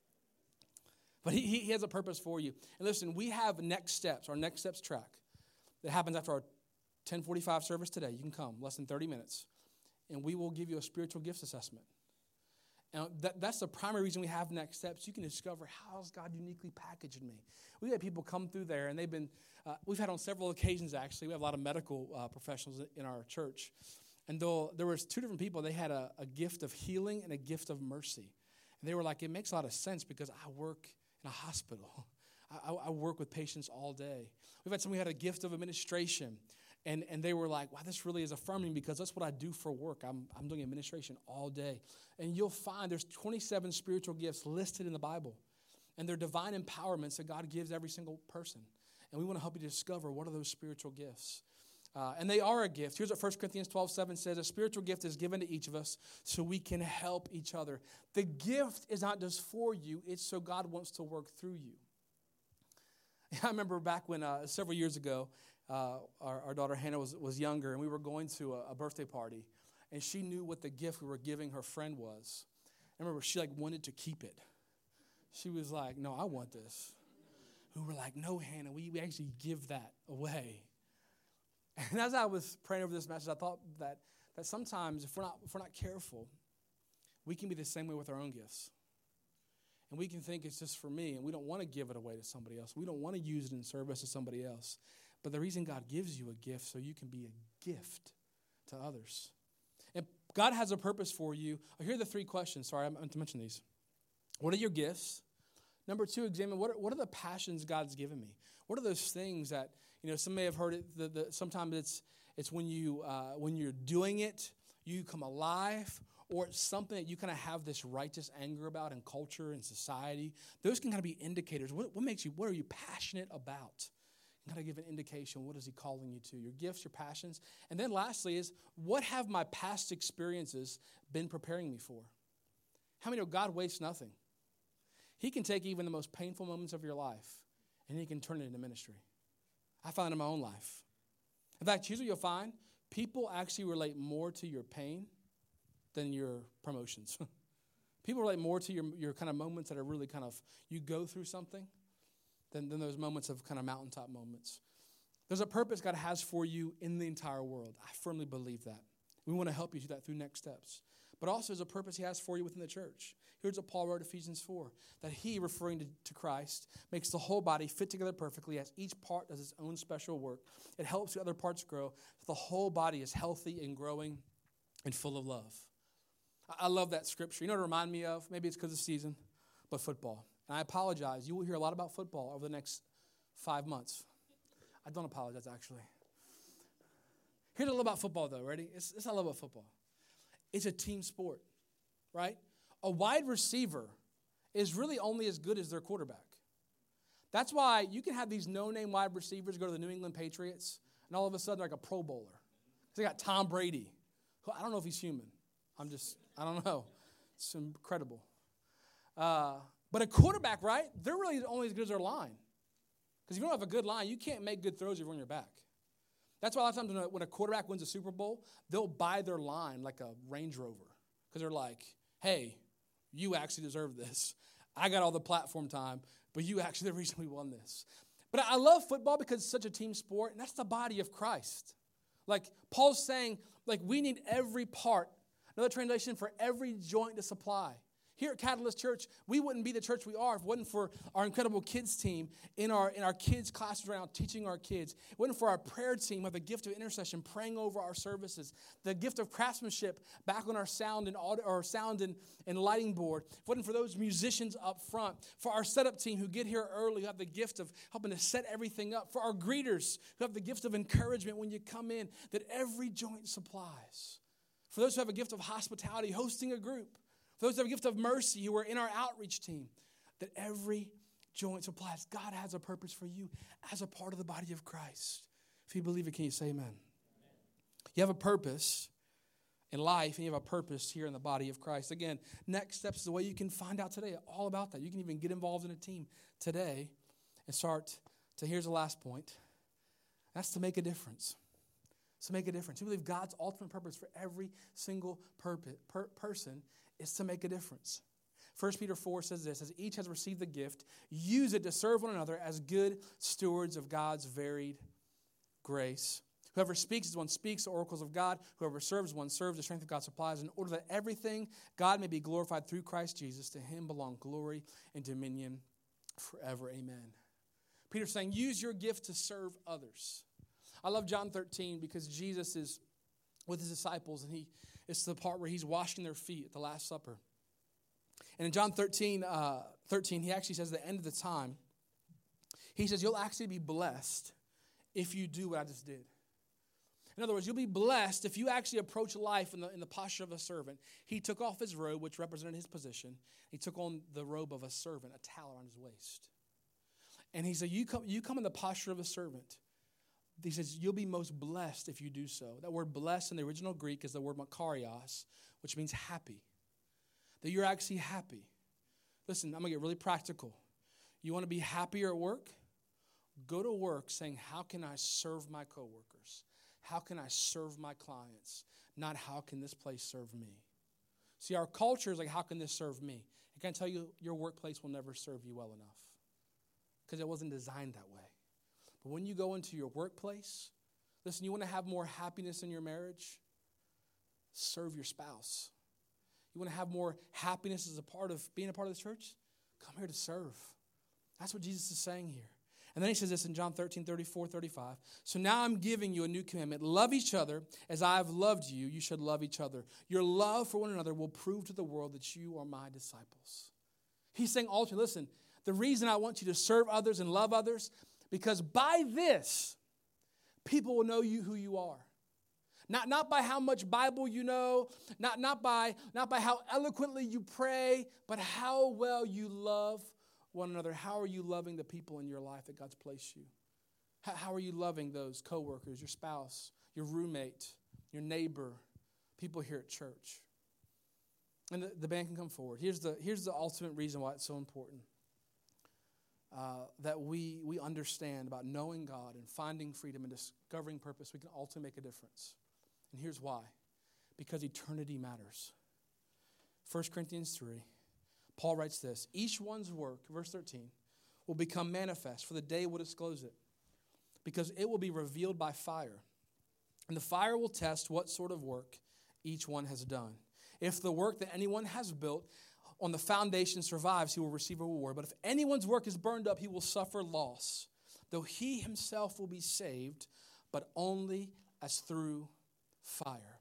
But he has a purpose for you. And listen, we have next steps, our next steps track that happens after our 10:45 service today. You can come, less than 30 minutes. And we will give you a spiritual gifts assessment. And that's the primary reason we have next steps. You can discover how has God uniquely packaged me. We've had people come through there, and they've been, we've had on several occasions, actually. We have a lot of medical professionals in our church. And though there was two different people, they had a gift of healing and a gift of mercy. And they were like, it makes a lot of sense because I work in a hospital. I work with patients all day. We've had someone who had a gift of administration. And they were like, wow, this really is affirming because that's what I do for work. I'm doing administration all day. And you'll find there's 27 spiritual gifts listed in the Bible. And they're divine empowerments that God gives every single person. And we want to help you discover what are those spiritual gifts. And they are a gift. Here's what 1 Corinthians 12:7 says. A spiritual gift is given to each of us so we can help each other. The gift is not just for you. It's so God wants to work through you. I remember back when several years ago, our daughter Hannah was younger, and we were going to a birthday party, and she knew what the gift we were giving her friend was. I remember she wanted to keep it. She was like, no, I want this. We were like, no, Hannah, we actually give that away. And as I was praying over this message, I thought that sometimes if we're not careful, we can be the same way with our own gifts. And we can think it's just for me, and we don't want to give it away to somebody else. We don't want to use it in service to somebody else. But the reason God gives you a gift so you can be a gift to others. And God has a purpose for you. Here are the three questions. Sorry, I meant to mention these. What are your gifts? Number two, examine what are the passions God's given me? What are those things that, some may have heard it, sometimes it's when you're doing it, you come alive, or it's something that you kind of have this righteous anger about in culture and society. Those can kind of be indicators. What are you passionate about? You got to give an indication. What is he calling you to? Your gifts, your passions. And then lastly is, what have my past experiences been preparing me for? How many know God wastes nothing? He can take even the most painful moments of your life, and he can turn it into ministry. I found it in my own life. In fact, here's what you'll find. People actually relate more to your pain than your promotions. People relate more to your kind of moments that are really kind of, you go through something, than those moments of kind of mountaintop moments. There's a purpose God has for you in the entire world. I firmly believe that. We want to help you do that through next steps. But also there's a purpose he has for you within the church. Here's what Paul wrote in Ephesians 4, that he, referring to Christ, makes the whole body fit together perfectly as each part does its own special work. It helps the other parts grow. So the whole body is healthy and growing and full of love. I love that scripture. You know what it reminded me of? Maybe it's because of the season, but football. And I apologize. You will hear a lot about football over the next 5 months. I don't apologize, actually. Here's a little about football, though. Ready? It's what I love about football. It's a team sport, right? A wide receiver is really only as good as their quarterback. That's why you can have these no-name wide receivers go to the New England Patriots, and all of a sudden they're like a Pro Bowler. They got Tom Brady, who I don't know if he's human. I don't know. It's incredible. But a quarterback, right, they're really only as good as their line. Because if you don't have a good line, you can't make good throws if you're on your back. That's why a lot of times when a quarterback wins a Super Bowl, they'll buy their line like a Range Rover. Because they're like, hey, you actually deserve this. I got all the platform time, but you actually the reason we won this. But I love football because it's such a team sport, and that's the body of Christ. Like Paul's saying, we need every part. Another translation, for every joint to supply. Here at Catalyst Church, we wouldn't be the church we are if it wasn't for our incredible kids team in our kids' classes right now, teaching our kids. It wasn't for our prayer team with the gift of intercession, praying over our services. The gift of craftsmanship back on our sound and lighting board. If it wasn't for those musicians up front. For our setup team who get here early, who have the gift of helping to set everything up. For our greeters who have the gift of encouragement when you come in, that every joint supplies. For those who have a gift of hospitality, hosting a group. Those that have a gift of mercy who are in our outreach team, that every joint supplies. God has a purpose for you as a part of the body of Christ. If you believe it, can you say amen? You have a purpose in life, and you have a purpose here in the body of Christ. Again, next steps is the way you can find out today all about that. You can even get involved in a team today and start to, here's the last point. That's to make a difference. To make a difference. We believe God's ultimate purpose for every single person is to make a difference. 1 Peter 4 says this, as each has received the gift, use it to serve one another as good stewards of God's varied grace. Whoever speaks as one speaks the oracles of God. Whoever serves as one serves the strength of God supplies, in order that everything God may be glorified through Christ Jesus. To him belong glory and dominion forever. Amen. Peter's saying, use your gift to serve others. I love John 13 because Jesus is with his disciples, and it's the part where he's washing their feet at the Last Supper. And in John 13, he actually says at the end of the time, he says, you'll actually be blessed if you do what I just did. In other words, you'll be blessed if you actually approach life in the posture of a servant. He took off his robe, which represented his position. He took on the robe of a servant, a towel around his waist. And he said, you come in the posture of a servant. He says, you'll be most blessed if you do so. That word blessed in the original Greek is the word makarios, which means happy. That you're actually happy. Listen, I'm going to get really practical. You want to be happier at work? Go to work saying, how can I serve my coworkers? How can I serve my clients? Not how can this place serve me? See, our culture is like, how can this serve me? I can tell you, your workplace will never serve you well enough because it wasn't designed that way. But when you go into your workplace, listen, you want to have more happiness in your marriage? Serve your spouse. You want to have more happiness as a part of being a part of the church? Come here to serve. That's what Jesus is saying here. And then he says this in John 13, 34, 35. So now I'm giving you a new commandment. Love each other as I have loved you. You should love each other. Your love for one another will prove to the world that you are my disciples. He's saying ultimately, listen, the reason I want you to serve others and love others, because by this, people will know you who you are. Not by how much Bible you know, not by how eloquently you pray, but how well you love one another. How are you loving the people in your life that God's placed you? How are you loving those coworkers, your spouse, your roommate, your neighbor, people here at church? And the band can come forward. Here's the ultimate reason why it's so important that we understand about knowing God and finding freedom and discovering purpose. We can ultimately make a difference. And here's why. Because eternity matters. 1 Corinthians 3. Paul writes this, each one's work, verse 13, will become manifest, for the day will disclose it, because it will be revealed by fire. And the fire will test what sort of work each one has done. If the work that anyone has built on the foundation survives, he will receive a reward. But if anyone's work is burned up, he will suffer loss, though he himself will be saved, but only as through fire.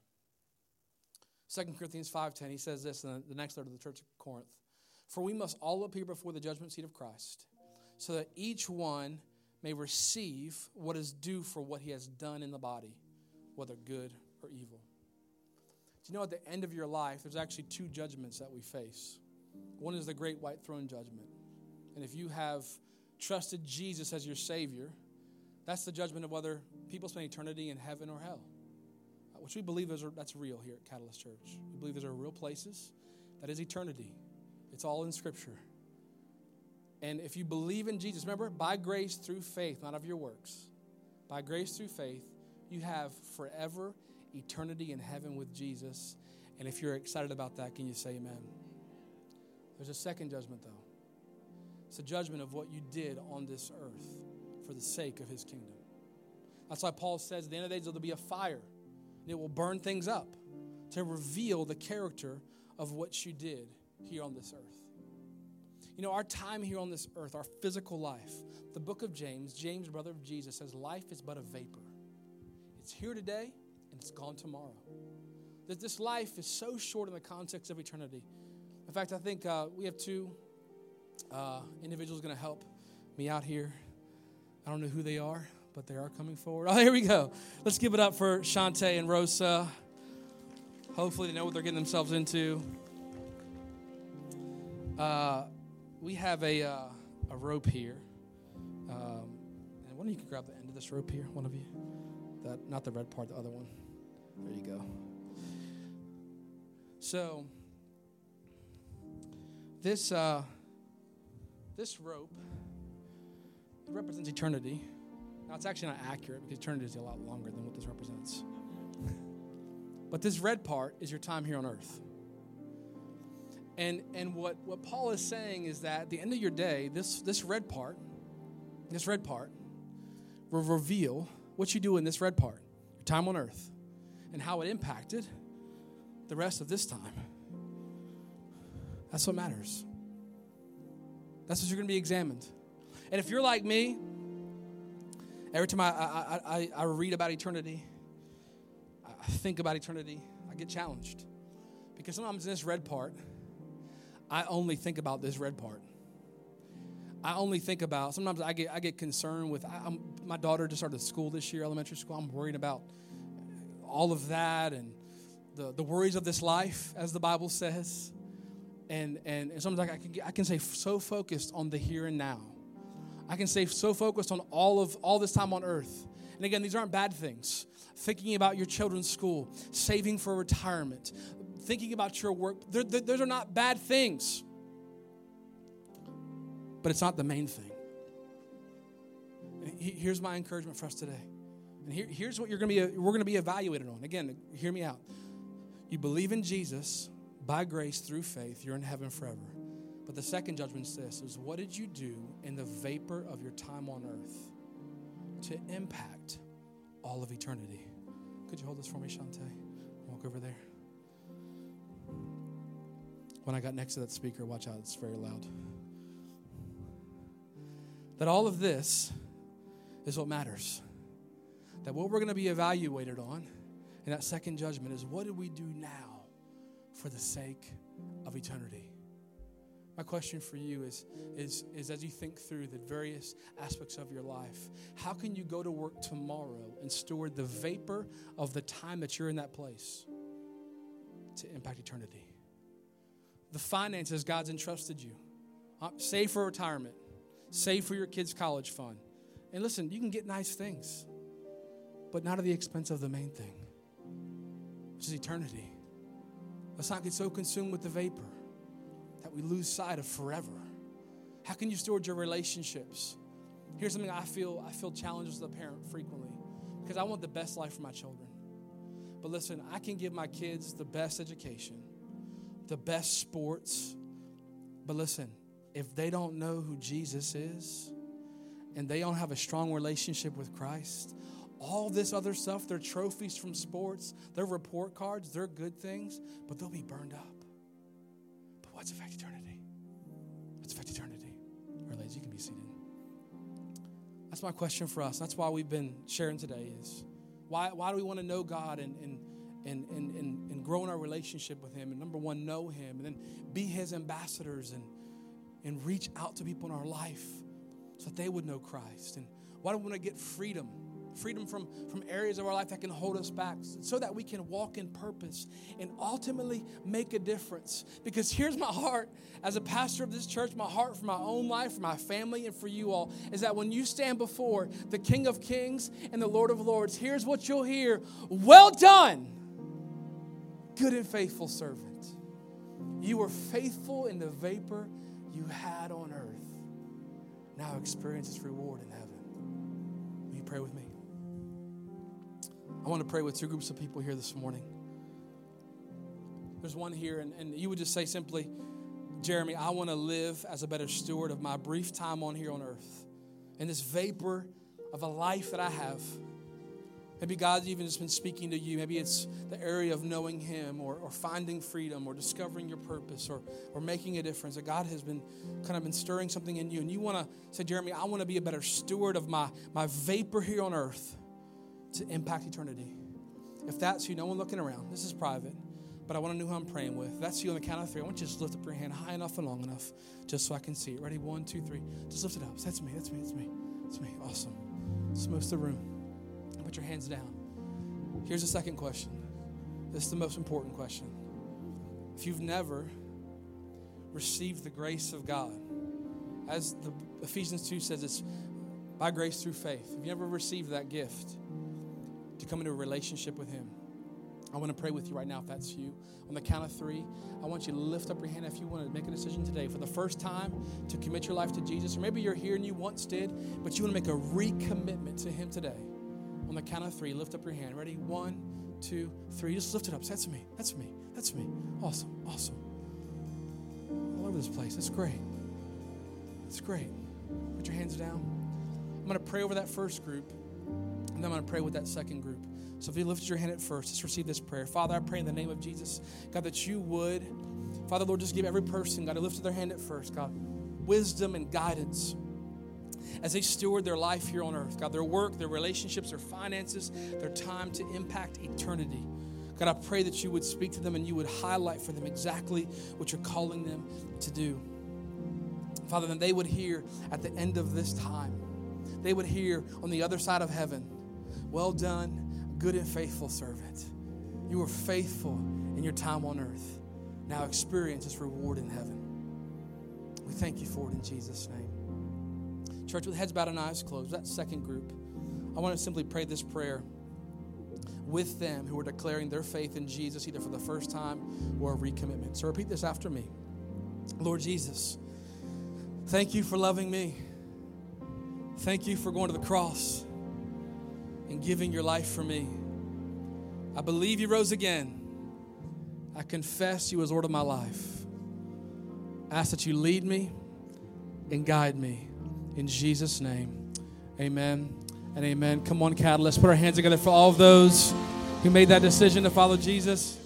2 Corinthians 5:10, he says this in the next letter to the church of Corinth. For we must all appear before the judgment seat of Christ, so that each one may receive what is due for what he has done in the body, whether good or evil. Do you know at the end of your life, there's actually two judgments that we face. One is the great white throne judgment. And if you have trusted Jesus as your Savior, that's the judgment of whether people spend eternity in heaven or hell, which we believe that's real here at Catalyst Church. We believe those are real places. That is eternity. It's all in Scripture. And if you believe in Jesus, remember, by grace through faith, not of your works. By grace through faith, you have forever eternity in heaven with Jesus. And if you're excited about that, can you say amen? There's a second judgment, though. It's the judgment of what you did on this earth for the sake of his kingdom. That's why Paul says at the end of the days, there'll be a fire. And it will burn things up to reveal the character of what you did here on this earth. You know, our time here on this earth, our physical life, the book of James, brother of Jesus, says life is but a vapor. It's here today and it's gone tomorrow. That this life is so short in the context of eternity. In fact, I think we have two individuals going to help me out here. I don't know who they are, but they are coming forward. Oh, here we go. Let's give it up for Shantae and Rosa. Hopefully they know what they're getting themselves into. We have a rope here. And one of you can grab the end of this rope here, one of you. Not the red part, the other one. There you go. So, this rope, it represents eternity. Now, it's actually not accurate because eternity is a lot longer than what this represents. But this red part is your time here on earth. And what Paul is saying is that at the end of your day, this red part will reveal what you do in this red part, your time on earth, and how it impacted the rest of this time. That's what matters. That's what you're going to be examined. And if you're like me, every time I read about eternity, I think about eternity, I get challenged. Because sometimes in this red part, I only think about this red part. I only think about, sometimes I get concerned with, my daughter just started school this year, elementary school. I'm worried about all of that and the worries of this life, as the Bible says. And sometimes I can stay so focused on the here and now. I can stay so focused on all this time on earth. And again, these aren't bad things. Thinking about your children's school, saving for retirement, thinking about your work. Those are not bad things. But it's not the main thing. Here's my encouragement for us today. And here's what we're going to be evaluated on. Again, hear me out. You believe in Jesus by grace through faith, you're in heaven forever. But the second judgment is what did you do in the vapor of your time on earth to impact all of eternity? Could you hold this for me, Shantae? Walk over there. When I got next to that speaker, watch out, it's very loud. That all of this is what matters. That what we're going to be evaluated on in that second judgment is what did we do now for the sake of eternity? My question for you is as you think through the various aspects of your life, how can you go to work tomorrow and steward the vapor of the time that you're in that place to impact eternity? The finances God's entrusted you. Save for retirement. Save for your kids' college fund. And listen, you can get nice things, but not at the expense of the main thing, which is eternity. Let's not get so consumed with the vapor that we lose sight of forever. How can you steward your relationships? Here's something I feel challenged as a parent frequently because I want the best life for my children. But listen, I can give my kids the best education, the best sports. But listen, if they don't know who Jesus is and they don't have a strong relationship with Christ, all this other stuff, their trophies from sports, their report cards, they're good things, but they'll be burned up. But what's affect eternity? What's affect eternity? All right, ladies, you can be seated. That's my question for us. That's why we've been sharing today is why do we want to know God and grow in our relationship with Him? And number one, know Him, and then be His ambassadors and reach out to people in our life so that they would know Christ. And why do we want to get freedom from areas of our life that can hold us back so that we can walk in purpose and ultimately make a difference? Because here's my heart as a pastor of this church, my heart for my own life, for my family, and for you all, is that when you stand before the King of Kings and the Lord of Lords, here's what you'll hear: well done, good and faithful servant. You were faithful in the vapor you had on earth. Now experience its reward in heaven. Will you pray with me? I want to pray with two groups of people here this morning. There's one here, and you would just say simply, Jeremy, I want to live as a better steward of my brief time on here on earth. In this vapor of a life that I have. Maybe God's even just been speaking to you. Maybe it's the area of knowing Him or finding freedom or discovering your purpose or making a difference. That God has been stirring something in you. And you want to say, Jeremy, I want to be a better steward of my vapor here on earth to impact eternity. If that's you, no one looking around. This is private, but I want to know who I'm praying with. If that's you on the count of three, I want you to just lift up your hand high enough and long enough just so I can see it. Ready? 1, 2, 3. Just lift it up. That's me. That's me. That's me. That's me. Awesome. Just most of the room. Put your hands down. Here's the second question. This is the most important question. If you've never receive the grace of God. As the Ephesians 2 says, it's by grace through faith. Have you ever received that gift to come into a relationship with Him? I want to pray with you right now if that's you. On the count of 3, I want you to lift up your hand if you want to make a decision today for the first time to commit your life to Jesus. Or maybe you're here and you once did, but you want to make a recommitment to Him today. On the count of 3, lift up your hand. Ready? 1, 2, 3. Just lift it up. Say, that's me. That's me. That's me. Awesome. Awesome. All over this place. That's great. That's great. Put your hands down. I'm going to pray over that first group, and then I'm going to pray with that second group. So if you lifted your hand at first, let's receive this prayer. Father, I pray in the name of Jesus, God, that you would, Father, Lord, just give every person, God, who lifted their hand at first, God, wisdom and guidance as they steward their life here on earth. God, their work, their relationships, their finances, their time to impact eternity. God, I pray that you would speak to them and you would highlight for them exactly what you're calling them to do. Father, then they would hear at the end of this time, they would hear on the other side of heaven, well done, good and faithful servant. You were faithful in your time on earth. Now experience this reward in heaven. We thank you for it in Jesus' name. Church, with heads bowed and eyes closed, that second group, I want to simply pray this prayer with them who are declaring their faith in Jesus either for the first time or a recommitment. So repeat this after me. Lord Jesus, thank you for loving me. Thank you for going to the cross and giving your life for me. I believe you rose again. I confess you as Lord of my life. I ask that you lead me and guide me. In Jesus' name, amen and amen. Come on, Catalyst. Put our hands together for all of those who made that decision to follow Jesus.